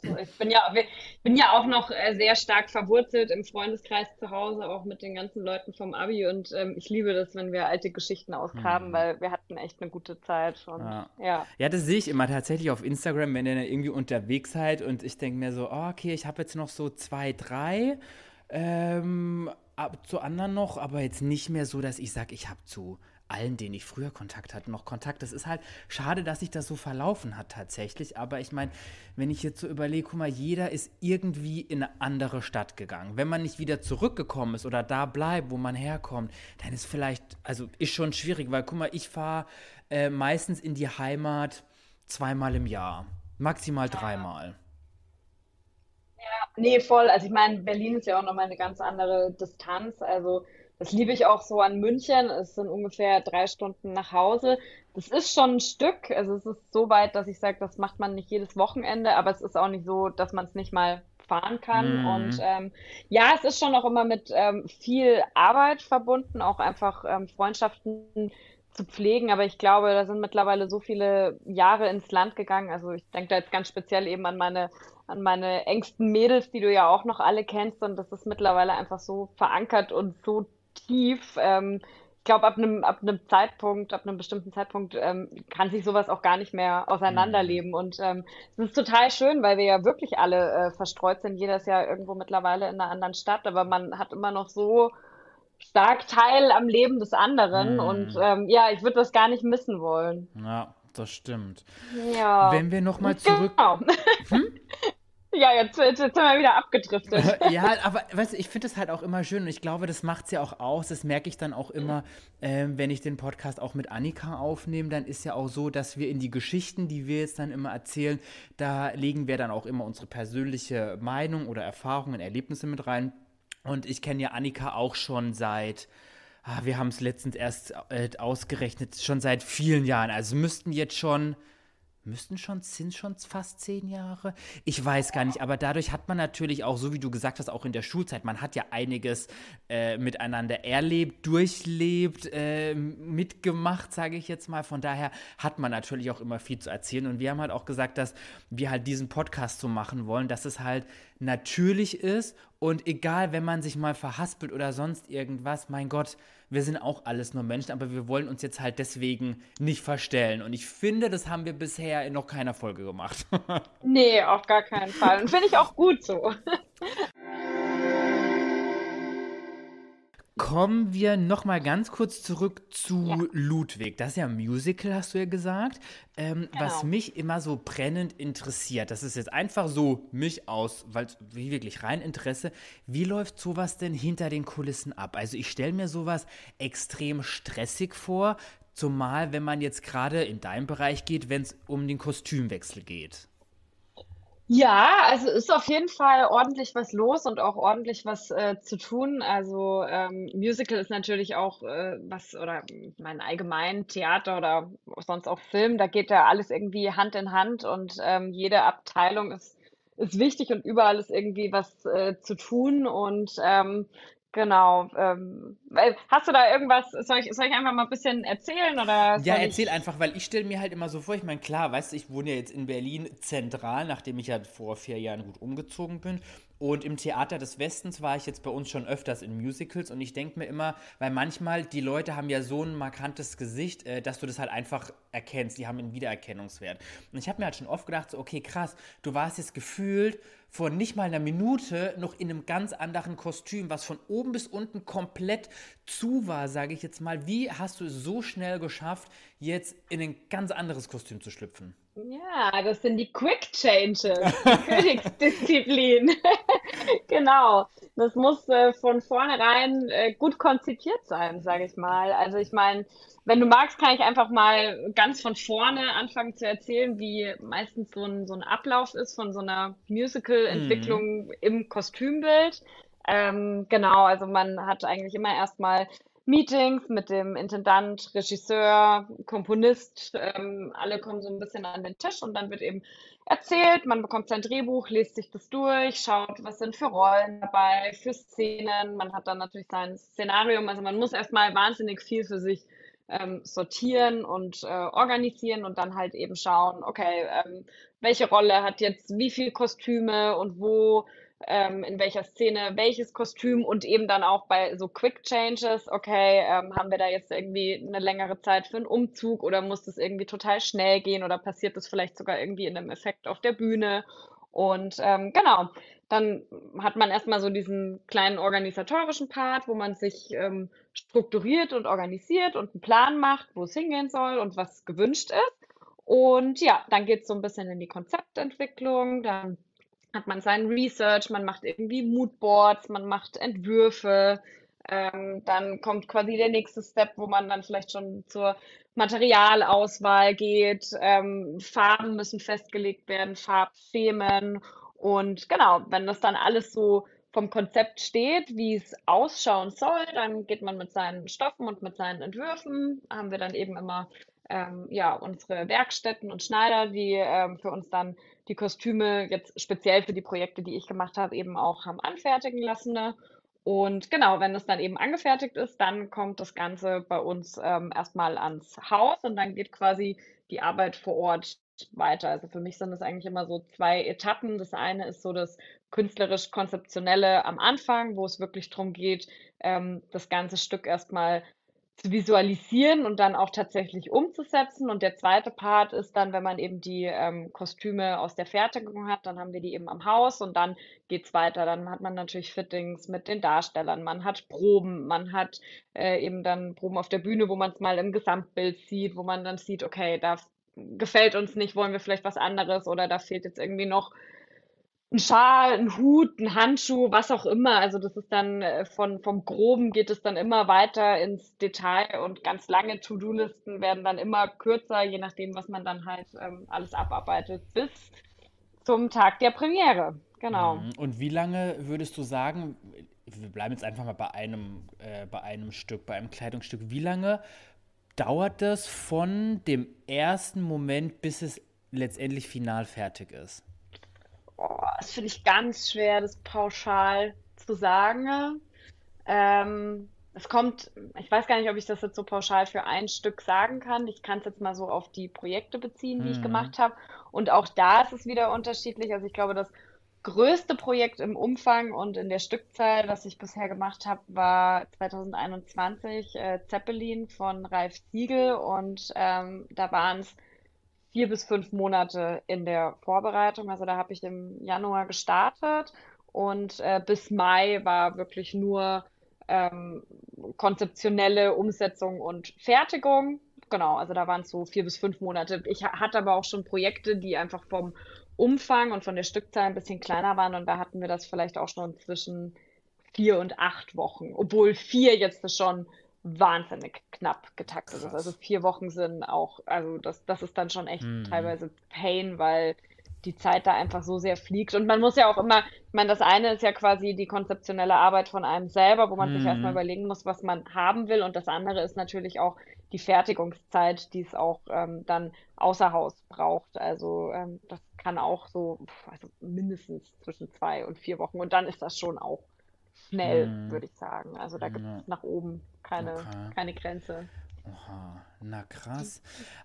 Ich bin ja auch noch sehr stark verwurzelt im Freundeskreis zu Hause, auch mit den ganzen Leuten vom Abi. Und ich liebe das, wenn wir alte Geschichten ausgraben, Hm. weil wir hatten echt eine gute Zeit. Und Ja. ja. Ja, das sehe ich immer tatsächlich auf Instagram, wenn ihr dann irgendwie unterwegs seid und ich denke mir so, oh, okay, ich habe jetzt noch so zwei, drei zu anderen noch, aber jetzt nicht mehr so, dass ich sage, ich habe zu allen, denen ich früher Kontakt hatte, noch Kontakt. Das ist halt schade, dass sich das so verlaufen hat tatsächlich. Aber ich meine, wenn ich jetzt so überlege, guck mal, jeder ist irgendwie in eine andere Stadt gegangen. Wenn man nicht wieder zurückgekommen ist oder da bleibt, wo man herkommt, dann ist vielleicht, also ist schon schwierig, weil guck mal, ich fahre meistens in die Heimat zweimal im Jahr, maximal dreimal. Nee, voll. Also ich meine, Berlin ist ja auch nochmal eine ganz andere Distanz. Also das liebe ich auch so an München. Es sind ungefähr 3 Stunden nach Hause. Das ist schon ein Stück. Also es ist so weit, dass ich sage, das macht man nicht jedes Wochenende, aber es ist auch nicht so, dass man es nicht mal fahren kann. Und Mm, ja, es ist schon auch immer mit viel Arbeit verbunden, auch einfach Freundschaften zu pflegen. Aber ich glaube, da sind mittlerweile so viele Jahre ins Land gegangen. Also ich denke da jetzt ganz speziell eben an meine engsten Mädels, die du ja auch noch alle kennst. Und das ist mittlerweile einfach so verankert und so tief. Ich glaube, ab einem Zeitpunkt, ab einem bestimmten Zeitpunkt kann sich sowas auch gar nicht mehr mm. auseinanderleben. Und es ist total schön, weil wir ja wirklich alle verstreut sind. Jeder ist ja irgendwo mittlerweile in einer anderen Stadt, aber man hat immer noch so stark Teil am Leben des anderen. Und Hm, ja, ich würde das gar nicht missen wollen. ja, das stimmt. Ja, Wenn wir nochmal zurück. genau. Hm? Ja, jetzt sind wir wieder abgedriftet. Ja, aber weißt du, ich finde es halt auch immer schön und ich glaube, das macht es ja auch aus. Das merke ich dann auch immer, wenn ich den Podcast auch mit Annika aufnehme, dann ist ja auch so, dass wir in die Geschichten, die wir jetzt dann immer erzählen, da legen wir dann auch immer unsere persönliche Meinung oder Erfahrungen, Erlebnisse mit rein. Und ich kenne ja Annika auch schon seit, wir haben es letztens erst ausgerechnet, schon seit vielen Jahren. Also sind schon fast 10 Jahre? Ich weiß gar nicht, aber dadurch hat man natürlich auch, so wie du gesagt hast, auch in der Schulzeit, man hat ja einiges miteinander erlebt, durchlebt, mitgemacht, sage ich jetzt mal. Von daher hat man natürlich auch immer viel zu erzählen. Und wir haben halt auch gesagt, dass wir halt diesen Podcast so machen wollen, dass es halt natürlich ist und egal, wenn man sich mal verhaspelt oder sonst irgendwas, mein Gott, wir sind auch alles nur Menschen, aber wir wollen uns jetzt halt deswegen nicht verstellen. Und ich finde, das haben wir bisher in noch keiner Folge gemacht. Nee, auf gar keinen Fall. Und finde ich auch gut so. Kommen wir noch mal ganz kurz zurück Ja, zu Ludwig. Das ist ja ein Musical, hast du ja gesagt. Was genau. mich immer so brennend interessiert, das ist jetzt einfach so mich aus, weil wie wirklich rein Interesse, wie läuft sowas denn hinter den Kulissen ab? Also ich stelle mir sowas extrem stressig vor, zumal wenn man jetzt gerade in deinem Bereich geht, wenn es um den Kostümwechsel geht. Ja, also ist auf jeden Fall ordentlich was los und auch ordentlich was zu tun. Also Musical ist natürlich auch was, oder mein allgemein Theater oder sonst auch Film, da geht ja alles irgendwie Hand in Hand und jede Abteilung ist wichtig und überall ist irgendwie was zu tun und genau. Hast du da irgendwas, soll ich einfach mal ein bisschen erzählen oder Ja, soll erzähl ich? einfach, weil ich stelle mir halt immer so vor, ich meine, klar, weißt du, ich wohne ja jetzt in Berlin zentral, nachdem ich ja vor 4 Jahren gut umgezogen bin. Und im Theater des Westens war ich jetzt bei uns schon öfters in Musicals und ich denke mir immer, weil manchmal die Leute haben ja so ein markantes Gesicht, dass du das halt einfach erkennst, die haben einen Wiedererkennungswert. Und ich habe mir halt schon oft gedacht, so, okay, krass, du warst jetzt gefühlt vor nicht mal einer Minute noch in einem ganz anderen Kostüm, was von oben bis unten komplett zu war, sage ich jetzt mal. Wie hast du es so schnell geschafft, jetzt in ein ganz anderes Kostüm zu schlüpfen? Ja, das sind die Quick Changes, die Königsdisziplin. Genau. Das muss von vornherein gut konzipiert sein, sage ich mal. Also ich meine, wenn du magst, kann ich einfach mal ganz von vorne anfangen zu erzählen, wie meistens so ein Ablauf ist von so einer Mhm. Musical-Entwicklung im Kostümbild. Genau, also man hat eigentlich immer erstmal Meetings mit dem Intendant, Regisseur, Komponist, alle kommen so ein bisschen an den Tisch und dann wird eben erzählt, man bekommt sein Drehbuch, liest sich das durch, schaut, was sind für Rollen dabei, für Szenen. Man hat dann natürlich sein Szenarium, also man muss erstmal wahnsinnig viel für sich sortieren und organisieren und dann halt eben schauen, okay, welche Rolle hat jetzt wie viel Kostüme und wo, in welcher Szene welches Kostüm und eben dann auch bei so Quick Changes, okay, haben wir da jetzt irgendwie eine längere Zeit für einen Umzug oder muss das irgendwie total schnell gehen oder passiert das vielleicht sogar irgendwie in einem Effekt auf der Bühne? Und genau, dann hat man erstmal so diesen kleinen organisatorischen Part, wo man sich strukturiert und organisiert und einen Plan macht, wo es hingehen soll und was gewünscht ist. Und ja, dann geht es so ein bisschen in die Konzeptentwicklung, dann hat man sein Research, man macht irgendwie Moodboards, man macht Entwürfe. Dann kommt quasi der nächste Step, wo man dann vielleicht schon zur Materialauswahl geht. Farben müssen festgelegt werden, Farbschemen. Und genau, wenn das dann alles so vom Konzept steht, wie es ausschauen soll, dann geht man mit seinen Stoffen und mit seinen Entwürfen. Haben wir dann eben immer ja, unsere Werkstätten und Schneider, die für uns dann die Kostüme jetzt speziell für die Projekte, die ich gemacht habe, eben auch haben anfertigen lassen. Ne? Und genau, wenn das dann eben angefertigt ist, dann kommt das Ganze bei uns erstmal ans Haus und dann geht quasi die Arbeit vor Ort weiter. Also für mich sind es eigentlich immer so zwei Etappen. Das eine ist so das künstlerisch-konzeptionelle am Anfang, wo es wirklich darum geht, das ganze Stück erstmal zu visualisieren und dann auch tatsächlich umzusetzen. Und der zweite Part ist dann, wenn man eben die Kostüme aus der Fertigung hat, dann haben wir die eben am Haus und dann geht's weiter. Dann hat man natürlich Fittings mit den Darstellern, man hat Proben, man hat eben dann Proben auf der Bühne, wo man es mal im Gesamtbild sieht, wo man dann sieht, okay, da gefällt uns nicht, wollen wir vielleicht was anderes oder da fehlt jetzt irgendwie noch ein Schal, ein Hut, ein Handschuh, was auch immer. Also das ist dann vom Groben geht es dann immer weiter ins Detail und ganz lange To-Do-Listen werden dann immer kürzer, je nachdem, was man dann halt alles abarbeitet, bis zum Tag der Premiere. Genau. Und wie lange würdest du sagen, wir bleiben jetzt einfach mal bei einem Stück, bei einem Kleidungsstück, wie lange dauert das von dem ersten Moment, bis es letztendlich final fertig ist? Oh, das finde ich ganz schwer, das pauschal zu sagen. Es kommt, ich weiß gar nicht, ob ich das jetzt so pauschal für ein Stück sagen kann. Ich kann es jetzt mal so auf die Projekte beziehen, die ich Mhm. gemacht habe. Und auch da ist es wieder unterschiedlich. Also ich glaube, das größte Projekt im Umfang und in der Stückzahl, was ich bisher gemacht habe, war 2021 Zeppelin von Ralf Siegel. Und da waren es 4 bis 5 Monate in der Vorbereitung. Also da habe ich im Januar gestartet und bis Mai war wirklich nur ähm, konzeptionelle Umsetzung und Fertigung. Genau, also da waren es so 4 bis 5 Monate. Ich hatte aber auch schon Projekte, die einfach vom Umfang und von der Stückzahl ein bisschen kleiner waren und da hatten wir das vielleicht auch schon zwischen 4 und 8 Wochen, obwohl 4 jetzt schon wahnsinnig knapp getaktet ist. Also Krass. 4 Wochen sind auch, also das ist dann schon echt Mhm. teilweise Pain, weil die Zeit da einfach so sehr fliegt. Und man muss ja auch immer, ich meine, das eine ist ja quasi die konzeptionelle Arbeit von einem selber, wo man sich erstmal Mhm. überlegen muss, was man haben will. Und das andere ist natürlich auch die Fertigungszeit, die es auch dann außer Haus braucht. Also das kann auch so, also mindestens zwischen 2 und 4 Wochen. Und dann ist das schon auch schnell, Mhm. würde ich sagen. Also da gibt Ja, es nach oben okay. keine Grenze. Oha, na krass.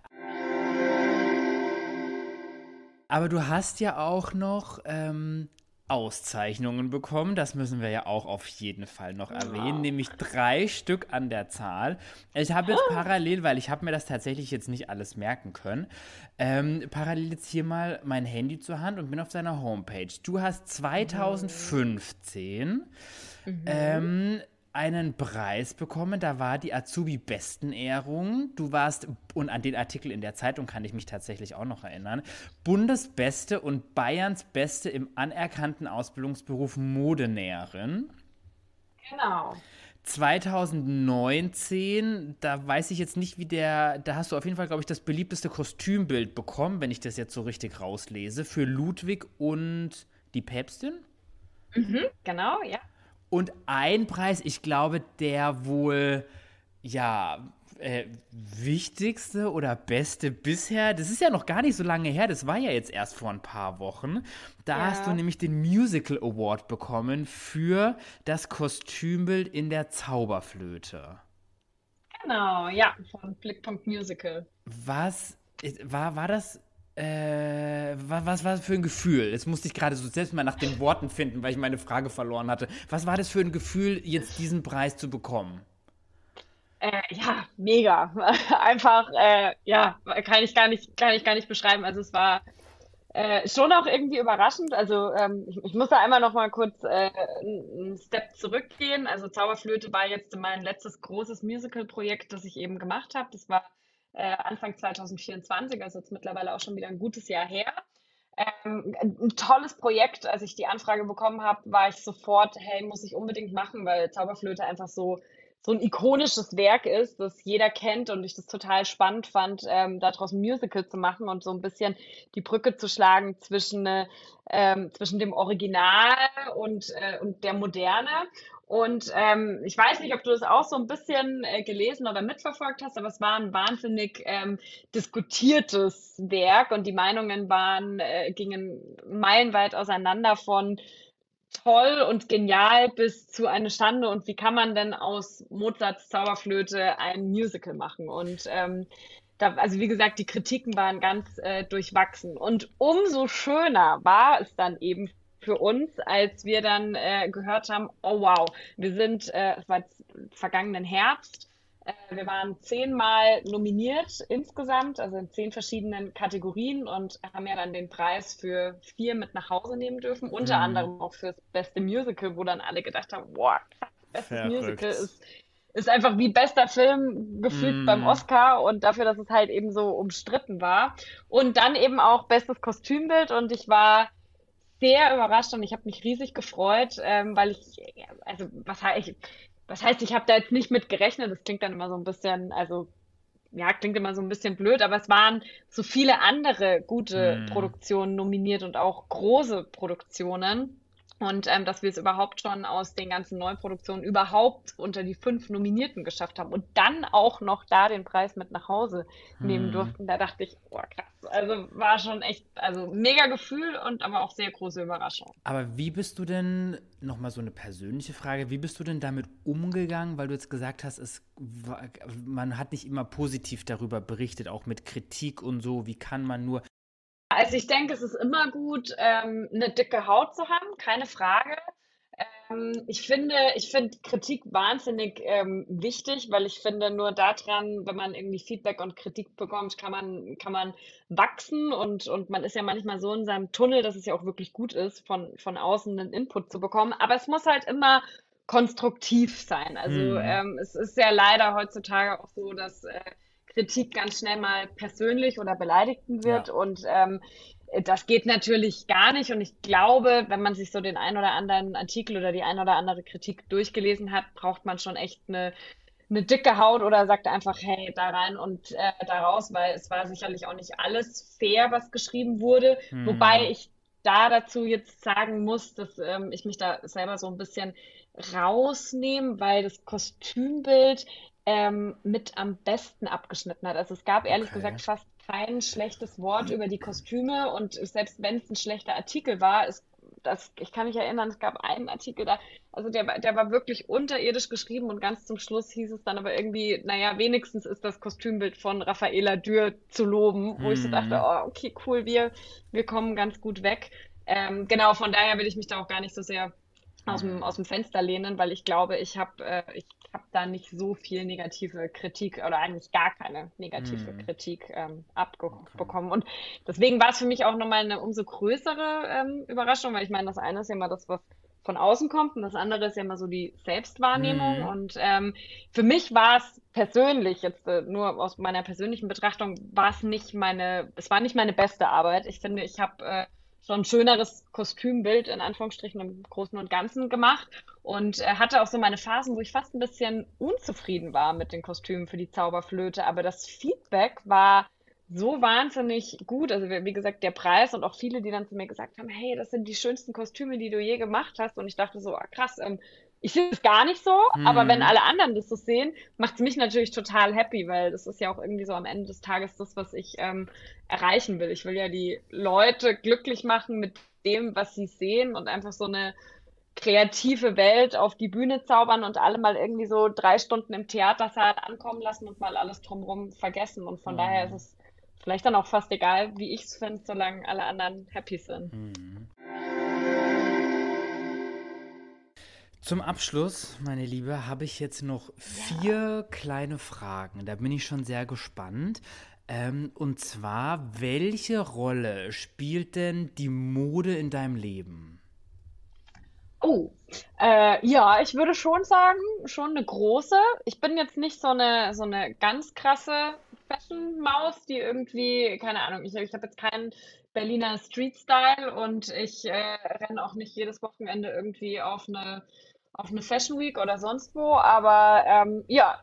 Aber du hast ja auch noch Auszeichnungen bekommen. Das müssen wir ja auch auf jeden Fall noch erwähnen, Ja. nämlich 3 Stück an der Zahl. Ich habe jetzt parallel, weil ich habe mir das tatsächlich jetzt nicht alles merken können, parallel jetzt hier mal mein Handy zur Hand und bin auf seiner Homepage. Du hast Mhm. 2015 Mhm. ähm, einen Preis bekommen. Da war die Azubi-Bestenehrung. Du warst, und an den Artikel in der Zeitung kann ich mich tatsächlich auch noch erinnern, Bundesbeste und Bayerns Beste im anerkannten Ausbildungsberuf Modenäherin. Genau. 2019, da weiß ich jetzt nicht, da hast du auf jeden Fall, glaube ich, das beliebteste Kostümbild bekommen, wenn ich das jetzt so richtig rauslese, für Ludwig und die Päpstin. Mhm. Genau, ja. Und ein Preis, ich glaube, der wohl, ja, wichtigste oder beste bisher, das ist ja noch gar nicht so lange her, das war ja jetzt erst vor ein paar Wochen. Da hast du Ja, nämlich den Musical Award bekommen für das Kostümbild in der Zauberflöte. genau, ja, von Blickpunkt Musical. War das, was war das für ein Gefühl? Jetzt musste ich gerade so selbst mal nach den Worten finden, weil ich meine Frage verloren hatte. Was war das für ein Gefühl, jetzt diesen Preis zu bekommen? Ja, mega. Einfach, ja, kann ich gar nicht beschreiben. Also es war schon auch irgendwie überraschend. Also ich muss da einmal noch mal kurz einen Step zurückgehen. Also Zauberflöte war jetzt mein letztes großes Musical-Projekt, das ich eben gemacht habe. Das war Anfang 2024, also jetzt mittlerweile auch schon wieder ein gutes Jahr her. Ein tolles Projekt. Als ich die Anfrage bekommen habe, war ich sofort, hey, muss ich unbedingt machen, weil Zauberflöte einfach so ein ikonisches Werk ist, das jeder kennt und ich das total spannend fand, daraus ein Musical zu machen und so ein bisschen die Brücke zu schlagen zwischen dem Original und der Moderne. Und ich weiß nicht, ob du das auch so ein bisschen gelesen oder mitverfolgt hast, aber es war ein wahnsinnig diskutiertes Werk und die Meinungen gingen meilenweit auseinander von toll und genial bis zu eine Schande und wie kann man denn aus Mozarts Zauberflöte ein Musical machen? Und also wie gesagt, die Kritiken waren ganz durchwachsen. Und umso schöner war es dann eben für uns, als wir dann gehört haben, oh wow, es war jetzt vergangenen Herbst, wir waren 10-mal nominiert insgesamt, also in 10 verschiedenen Kategorien und haben ja dann den Preis für 4 mit nach Hause nehmen dürfen, unter Hm, anderem auch fürs beste Musical, wo dann alle gedacht haben, boah, krass, bestes Musical verrückt. ist einfach wie bester Film gefühlt beim Hm, Oscar und dafür, dass es halt eben so umstritten war. Und dann eben auch bestes Kostümbild und ich war sehr überrascht und ich habe mich riesig gefreut, weil also was heißt, ich habe da jetzt nicht mit gerechnet, das klingt dann immer so ein bisschen, also ja, klingt immer so ein bisschen blöd, aber es waren so viele andere gute Hm. Produktionen nominiert und auch große Produktionen. Und dass wir es überhaupt schon aus den ganzen Neuproduktionen überhaupt unter die 5 Nominierten geschafft haben und dann auch noch da den Preis mit nach Hause nehmen Hm. durften, da dachte ich, oh krass, also war schon echt, also mega Gefühl und aber auch sehr große Überraschung. Aber wie bist du denn, nochmal so eine persönliche Frage, wie bist du denn damit umgegangen, weil du jetzt gesagt hast, man hat nicht immer positiv darüber berichtet, auch mit Kritik und so, wie kann man nur. Also ich denke, es ist immer gut, eine dicke Haut zu haben, keine Frage. Ich finde Kritik wahnsinnig wichtig, weil ich finde, nur daran, wenn man irgendwie Feedback und Kritik bekommt, kann man wachsen und man ist ja manchmal so in seinem Tunnel, dass es ja auch wirklich gut ist, von außen einen Input zu bekommen. Aber es muss halt immer konstruktiv sein. Also Hm. es ist ja leider heutzutage auch so, dass Kritik ganz schnell mal persönlich oder beleidigend wird Ja. und das geht natürlich gar nicht. Und ich glaube, wenn man sich so den ein oder anderen Artikel oder die ein oder andere Kritik durchgelesen hat, braucht man schon echt eine dicke Haut oder sagt einfach, hey, da rein und da raus, weil es war sicherlich auch nicht alles fair, was geschrieben wurde. Wobei Hm. ich da dazu jetzt sagen muss, dass ich mich da selber so ein bisschen rausnehme, weil das Kostümbild mit am besten abgeschnitten hat. Also es gab ehrlich Okay. gesagt fast kein schlechtes Wort über die Kostüme und selbst wenn es ein schlechter Artikel war, ich kann mich erinnern, es gab einen Artikel da, also der war wirklich unterirdisch geschrieben und ganz zum Schluss hieß es dann aber irgendwie, naja, wenigstens ist das Kostümbild von Raffaela Dürr zu loben, wo ich so dachte, Hm. oh, okay, cool, wir kommen ganz gut weg. Genau, von daher will ich mich da auch gar nicht so sehr aus dem Fenster lehnen, weil ich glaube, ich hab da nicht so viel negative Kritik oder eigentlich gar keine negative Hm. Kritik Okay. abbekommen. Und deswegen war es für mich auch nochmal eine umso größere Überraschung, weil ich meine, das eine ist ja immer das, was von außen kommt und das andere ist ja immer so die Selbstwahrnehmung. Hm. Und für mich war es persönlich, jetzt nur aus meiner persönlichen Betrachtung, es war nicht meine beste Arbeit. Ich finde, ich habe schon ein schöneres Kostümbild in Anführungsstrichen im Großen und Ganzen gemacht und hatte auch so meine Phasen, wo ich fast ein bisschen unzufrieden war mit den Kostümen für die Zauberflöte. Aber das Feedback war so wahnsinnig gut. Also wie gesagt, der Preis und auch viele, die dann zu mir gesagt haben, hey, das sind die schönsten Kostüme, die du je gemacht hast. Und ich dachte so, ah, krass, ich sehe es gar nicht so, aber wenn Hm. alle anderen das so sehen, macht es mich natürlich total happy, weil das ist ja auch irgendwie so am Ende des Tages das, was ich erreichen will. Ich will ja die Leute glücklich machen mit dem, was sie sehen und einfach so eine kreative Welt auf die Bühne zaubern und alle mal irgendwie so 3 Stunden im Theatersaal ankommen lassen und mal alles drumherum vergessen. Und von daher ist Hm. es vielleicht dann auch fast egal, wie ich es finde, solange alle anderen happy sind. Hm. Zum Abschluss, meine Liebe, habe ich jetzt noch Ja. 4 kleine Fragen. Da bin ich schon sehr gespannt. Und zwar, welche Rolle spielt denn die Mode in deinem Leben? Oh, ja, ich würde schon sagen, schon eine große. Ich bin jetzt nicht so eine ganz krasse Fashion-Maus, die irgendwie, keine Ahnung, ich habe jetzt keinen Berliner Street-Style und ich renne auch nicht jedes Wochenende irgendwie auf eine Fashion Week oder sonst wo, aber ja,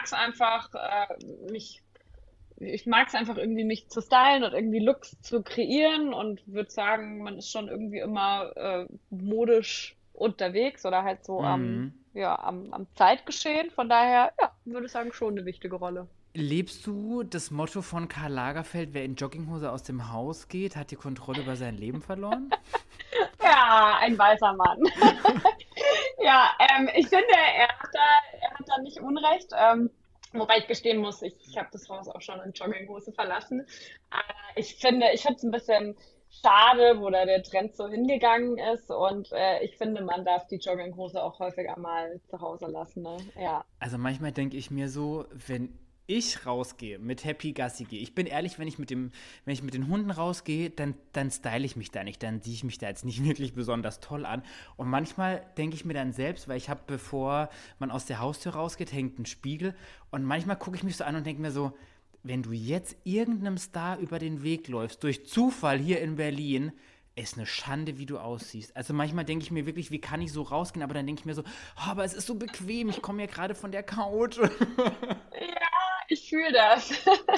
ich mag es einfach irgendwie, mich zu stylen und irgendwie Looks zu kreieren und würde sagen, man ist schon irgendwie immer modisch unterwegs oder halt so Hm. am Zeitgeschehen. Von daher, ja, würde ich sagen, schon eine wichtige Rolle. Lebst du das Motto von Karl Lagerfeld, wer in Jogginghose aus dem Haus geht, hat die Kontrolle über sein Leben verloren? Ja, ein weißer Mann. Ja, ich finde, er hat da nicht Unrecht. Wobei ich gestehen muss, ich habe das Haus auch schon in Jogginghose verlassen. Ich finde es ein bisschen schade, wo da der Trend so hingegangen ist. Und ich finde, man darf die Jogginghose auch häufiger mal zu Hause lassen. Ne? Ja. Also manchmal denke ich mir so, wenn ich rausgehe, mit Happy Gassi gehe, ich bin ehrlich, wenn ich mit den Hunden rausgehe, dann style ich mich da nicht, dann ziehe ich mich da jetzt nicht wirklich besonders toll an. Und manchmal denke ich mir dann selbst, weil ich habe, bevor man aus der Haustür rausgeht, hängt ein Spiegel. Und manchmal gucke ich mich so an und denke mir so, wenn du jetzt irgendeinem Star über den Weg läufst, durch Zufall hier in Berlin, ist eine Schande, wie du aussiehst. Also manchmal denke ich mir wirklich, wie kann ich so rausgehen, aber dann denke ich mir so, oh, aber es ist so bequem, ich komme ja gerade von der Couch. Ja, ich fühle das.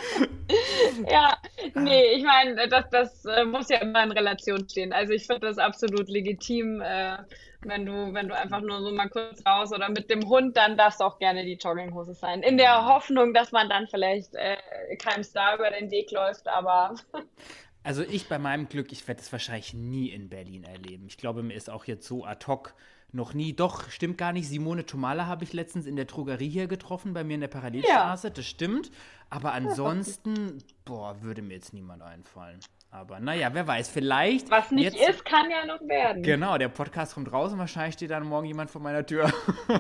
Ja, nee, ich meine, das muss ja immer in Relation stehen. Also ich finde das absolut legitim, wenn du einfach nur so mal kurz raus oder mit dem Hund, dann darf es auch gerne die Jogginghose sein. In der Hoffnung, dass man dann vielleicht keinem Star über den Weg läuft, aber Also ich bei meinem Glück, ich werde es wahrscheinlich nie in Berlin erleben. Ich glaube, mir ist auch jetzt so ad hoc noch nie. Doch, stimmt gar nicht. Simone Tomala habe ich letztens in der Drogerie hier getroffen, bei mir in der ja, Parallelstraße. Das stimmt. Aber ansonsten, boah, würde mir jetzt niemand einfallen. Aber naja, wer weiß, vielleicht was nicht jetzt, ist, kann ja noch werden. genau, der Podcast kommt raus und wahrscheinlich steht dann morgen jemand vor meiner Tür.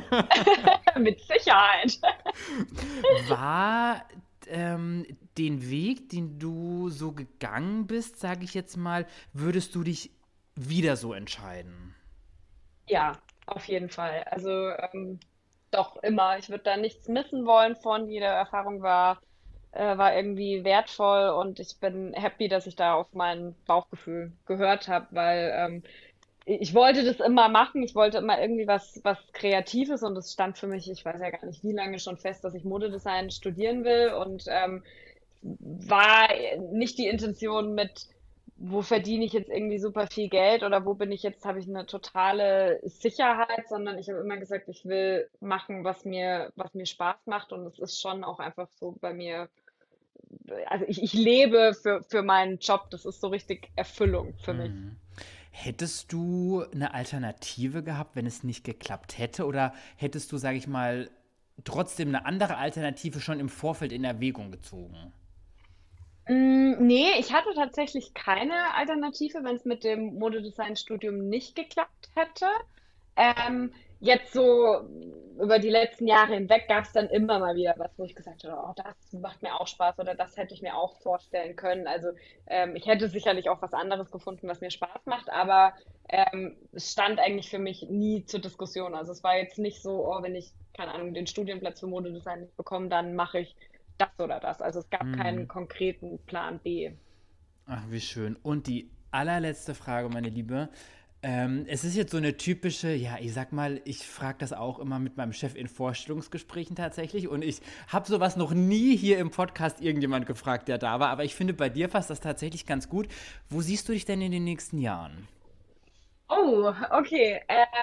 Mit Sicherheit. War den Weg, den du so gegangen bist, sage ich jetzt mal, würdest du dich wieder so entscheiden? Ja, auf jeden Fall. Also doch immer. Ich würde da nichts missen wollen von. Jede Erfahrung war irgendwie wertvoll und ich bin happy, dass ich da auf mein Bauchgefühl gehört habe, weil ich wollte das immer machen. Ich wollte immer irgendwie was Kreatives und es stand für mich, ich weiß ja gar nicht wie lange schon fest, dass ich Modedesign studieren will und war nicht die Intention mit, wo verdiene ich jetzt irgendwie super viel Geld oder wo bin ich jetzt, habe ich eine totale Sicherheit, sondern ich habe immer gesagt, ich will machen, was mir Spaß macht und es ist schon auch einfach so bei mir, also ich lebe für meinen Job, das ist so richtig Erfüllung für mich. Hättest du eine Alternative gehabt, wenn es nicht geklappt hätte? Oder hättest du, sage ich mal, trotzdem eine andere Alternative schon im Vorfeld in Erwägung gezogen? Nee, ich hatte tatsächlich keine Alternative, wenn es mit dem Modedesign-Studium nicht geklappt hätte. Jetzt so über die letzten Jahre hinweg gab es dann immer mal wieder was, wo ich gesagt habe, oh, das macht mir auch Spaß oder das hätte ich mir auch vorstellen können. Also ich hätte sicherlich auch was anderes gefunden, was mir Spaß macht, aber es stand eigentlich für mich nie zur Diskussion. Also es war jetzt nicht so, oh, wenn ich, keine Ahnung, den Studienplatz für Modedesign nicht bekomme, dann mache ich das oder das. Also es gab keinen konkreten Plan B. Ach, wie schön. Und die allerletzte Frage, meine Liebe. Es ist jetzt so eine typische, ja, ich sag mal, ich frage das auch immer mit meinem Chef in Vorstellungsgesprächen tatsächlich und ich habe sowas noch nie hier im Podcast irgendjemand gefragt, der da war, aber ich finde, bei dir passt das tatsächlich ganz gut. Wo siehst du dich denn in den nächsten Jahren? Oh, okay.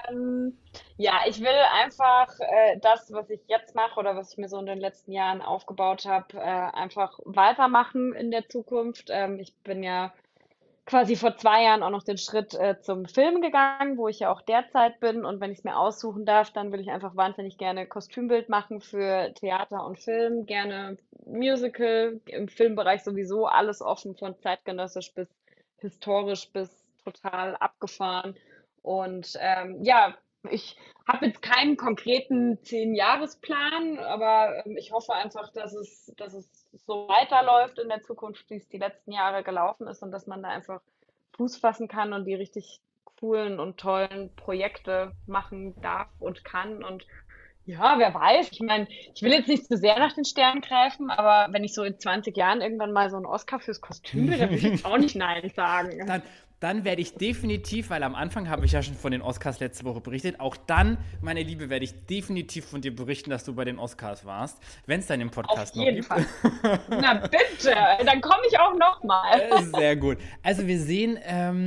Ja, ich will einfach das, was ich jetzt mache oder was ich mir so in den letzten Jahren aufgebaut habe, einfach weitermachen in der Zukunft. Ich bin ja quasi vor 2 Jahren auch noch den Schritt zum Film gegangen, wo ich ja auch derzeit bin. Und wenn ich es mir aussuchen darf, dann will ich einfach wahnsinnig gerne Kostümbild machen für Theater und Film, gerne Musical, im Filmbereich sowieso alles offen, von zeitgenössisch bis historisch bis total abgefahren. Und ja, ich habe jetzt keinen konkreten 10-Jahresplan, aber ich hoffe einfach, dass es so weiterläuft in der Zukunft, wie es die letzten Jahre gelaufen ist und dass man da einfach Fuß fassen kann und die richtig coolen und tollen Projekte machen darf und kann. Und ja, wer weiß, ich meine, ich will jetzt nicht zu sehr nach den Sternen greifen, aber wenn ich so in 20 Jahren irgendwann mal so einen Oscar fürs Kostüm will, dann will ich jetzt auch nicht Nein sagen. Dann, dann werde ich definitiv, weil am Anfang habe ich ja schon von den Oscars letzte Woche berichtet, auch dann, meine Liebe, werde ich definitiv von dir berichten, dass du bei den Oscars warst, wenn es dann im Auf Podcast noch jeden gibt. Fall. Na bitte, dann komme ich auch noch mal. Sehr gut. Also wir sehen,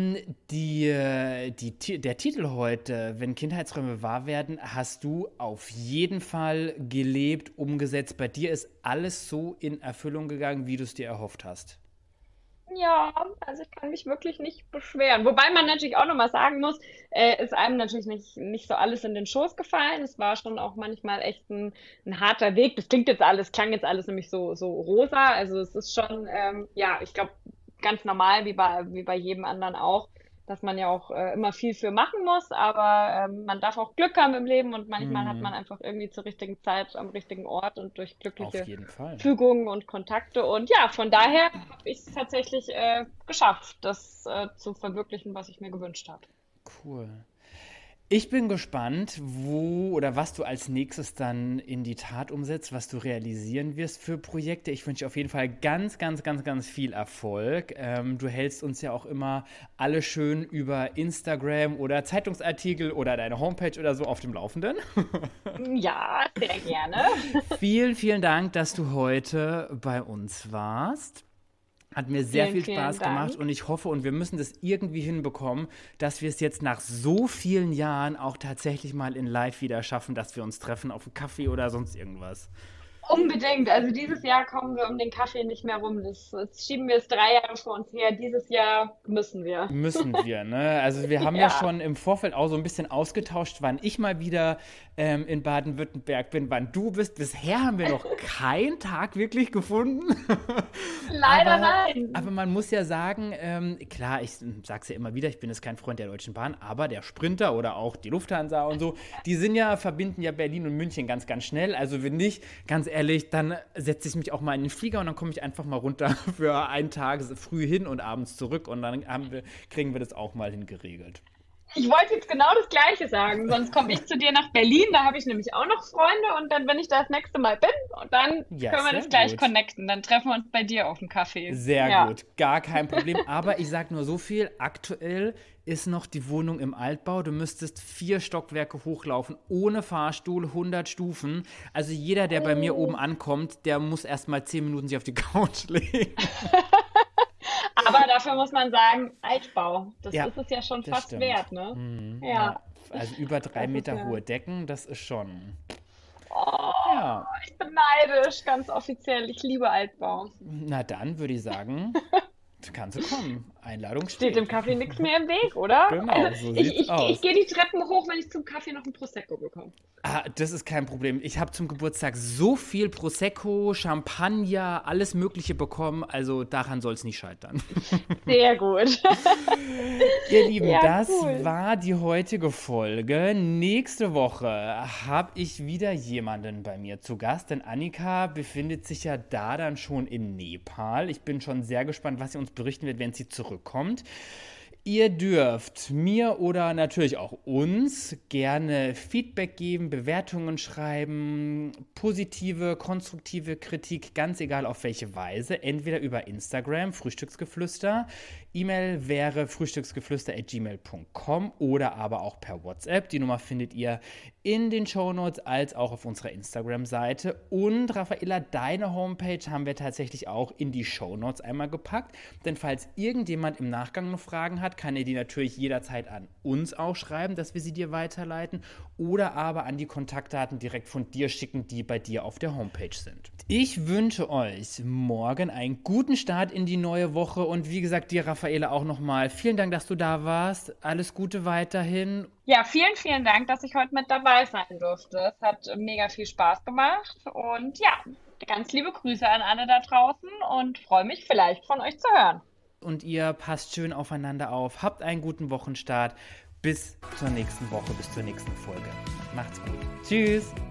der Titel heute, wenn Kindheitsräume wahr werden, hast du auf jeden Fall gelebt, umgesetzt. Bei dir ist alles so in Erfüllung gegangen, wie du es dir erhofft hast. Ja, also ich kann mich wirklich nicht beschweren. Wobei man natürlich auch nochmal sagen muss, ist einem natürlich nicht so alles in den Schoß gefallen. Es war schon auch manchmal echt ein harter Weg. Das klang jetzt alles nämlich so rosa. Also es ist schon, ja, ich glaube, ganz normal, wie bei jedem anderen auch, dass man ja auch immer viel für machen muss, aber man darf auch Glück haben im Leben und manchmal hat man einfach irgendwie zur richtigen Zeit am richtigen Ort und durch Auf glückliche jeden Fall. Fügungen und Kontakte. Und ja, von daher habe ich es tatsächlich geschafft, das zu verwirklichen, was ich mir gewünscht habe. Cool. Ich bin gespannt, wo oder was du als nächstes dann in die Tat umsetzt, was du realisieren wirst für Projekte. Ich wünsche dir auf jeden Fall ganz, ganz, ganz, ganz viel Erfolg. Du hältst uns ja auch immer alle schön über Instagram oder Zeitungsartikel oder deine Homepage oder so auf dem Laufenden. Ja, sehr gerne. Vielen, vielen Dank, dass du heute bei uns warst. Hat mir sehr viel Vielen Spaß gemacht Dank. und ich hoffe, und wir müssen das irgendwie hinbekommen, dass wir es jetzt nach so vielen Jahren auch tatsächlich mal in Live wieder schaffen, dass wir uns treffen auf einen Kaffee oder sonst irgendwas. Unbedingt. Also dieses Jahr kommen wir um den Kaffee nicht mehr rum. Jetzt schieben wir es 3 Jahre vor uns her. Dieses Jahr müssen wir. Müssen wir, ne? Also wir haben ja Ja, schon im Vorfeld auch so ein bisschen ausgetauscht, wann ich mal wieder in Baden-Württemberg bin, wann du bist. Bisher haben wir noch keinen Tag wirklich gefunden. leider Aber, nein. aber man muss ja sagen, klar, ich sag's ja immer wieder, ich bin jetzt kein Freund der Deutschen Bahn, aber der Sprinter oder auch die Lufthansa und so, die sind ja, verbinden ja Berlin und München ganz, ganz schnell. Also wenn nicht, ganz ehrlich, dann setze ich mich auch mal in den Flieger und dann komme ich einfach mal runter für einen Tag früh hin und abends zurück und dann kriegen wir das auch mal hingeregelt. Ich wollte jetzt genau das Gleiche sagen. Sonst komme ich zu dir nach Berlin. Da habe ich nämlich auch noch Freunde. Und dann, wenn ich da das nächste Mal bin, und dann Ja, können wir sehr das gleich gut. connecten. Dann treffen wir uns bei dir auf dem Kaffee. Sehr Ja. gut, gar kein Problem. Aber ich sag nur so viel, aktuell ist noch die Wohnung im Altbau. Du müsstest 4 Stockwerke hochlaufen, ohne Fahrstuhl, 100 Stufen. Also jeder, der bei mir oben Oh. ankommt, der muss erst mal 10 Minuten sich auf die Couch legen. Aber dafür muss man sagen, Altbau. Das Ja, ist es ja schon das fast stimmt. wert, ne? Ja, Ja, also über 3 das ist Meter ja. hohe Decken, das ist schon. Oh, Ja, ich bin neidisch, ganz offiziell. Ich liebe Altbau. na dann würde ich sagen, kannst du kommen. Einladung Steht dem steht. Kaffee nichts mehr im Weg, oder? Also Genau, so ich, sieht's ich, ich aus. gehe die Treppen hoch, wenn ich zum Kaffee noch ein Prosecco bekomme. Ah, das ist kein Problem. Ich habe zum Geburtstag so viel Prosecco, Champagner, alles Mögliche bekommen. Also daran soll es nicht scheitern. Sehr gut. Ihr Lieben, Ja, das cool. war die heutige Folge. Nächste Woche habe ich wieder jemanden bei mir zu Gast, denn Annika befindet sich ja da dann schon in Nepal. Ich bin schon sehr gespannt, was sie uns berichten wird, wenn sie zurückkommt. Ihr dürft mir oder natürlich auch uns gerne Feedback geben, Bewertungen schreiben, positive, konstruktive Kritik, ganz egal auf welche Weise. Entweder über Instagram, Frühstücksgeflüster, E-Mail wäre frühstücksgeflüster@gmail.com oder aber auch per WhatsApp. Die Nummer findet ihr in den Shownotes als auch auf unserer Instagram-Seite. Und Raffaella, deine Homepage haben wir tatsächlich auch in die Shownotes einmal gepackt. Denn falls irgendjemand im Nachgang noch Fragen hat, kann er die natürlich jederzeit an uns auch schreiben, dass wir sie dir weiterleiten. Oder aber an die Kontaktdaten direkt von dir schicken, die bei dir auf der Homepage sind. Ich wünsche euch morgen einen guten Start in die neue Woche. Und wie gesagt, dir, Raffaella, auch nochmal vielen Dank, dass du da warst. Alles Gute weiterhin. Ja, vielen, vielen Dank, dass ich heute mit dabei sein durfte. Es hat mega viel Spaß gemacht. Und ja, ganz liebe Grüße an alle da draußen und freue mich vielleicht von euch zu hören. Und ihr passt schön aufeinander auf. Habt einen guten Wochenstart. Bis zur nächsten Woche, bis zur nächsten Folge. Macht's gut. Tschüss.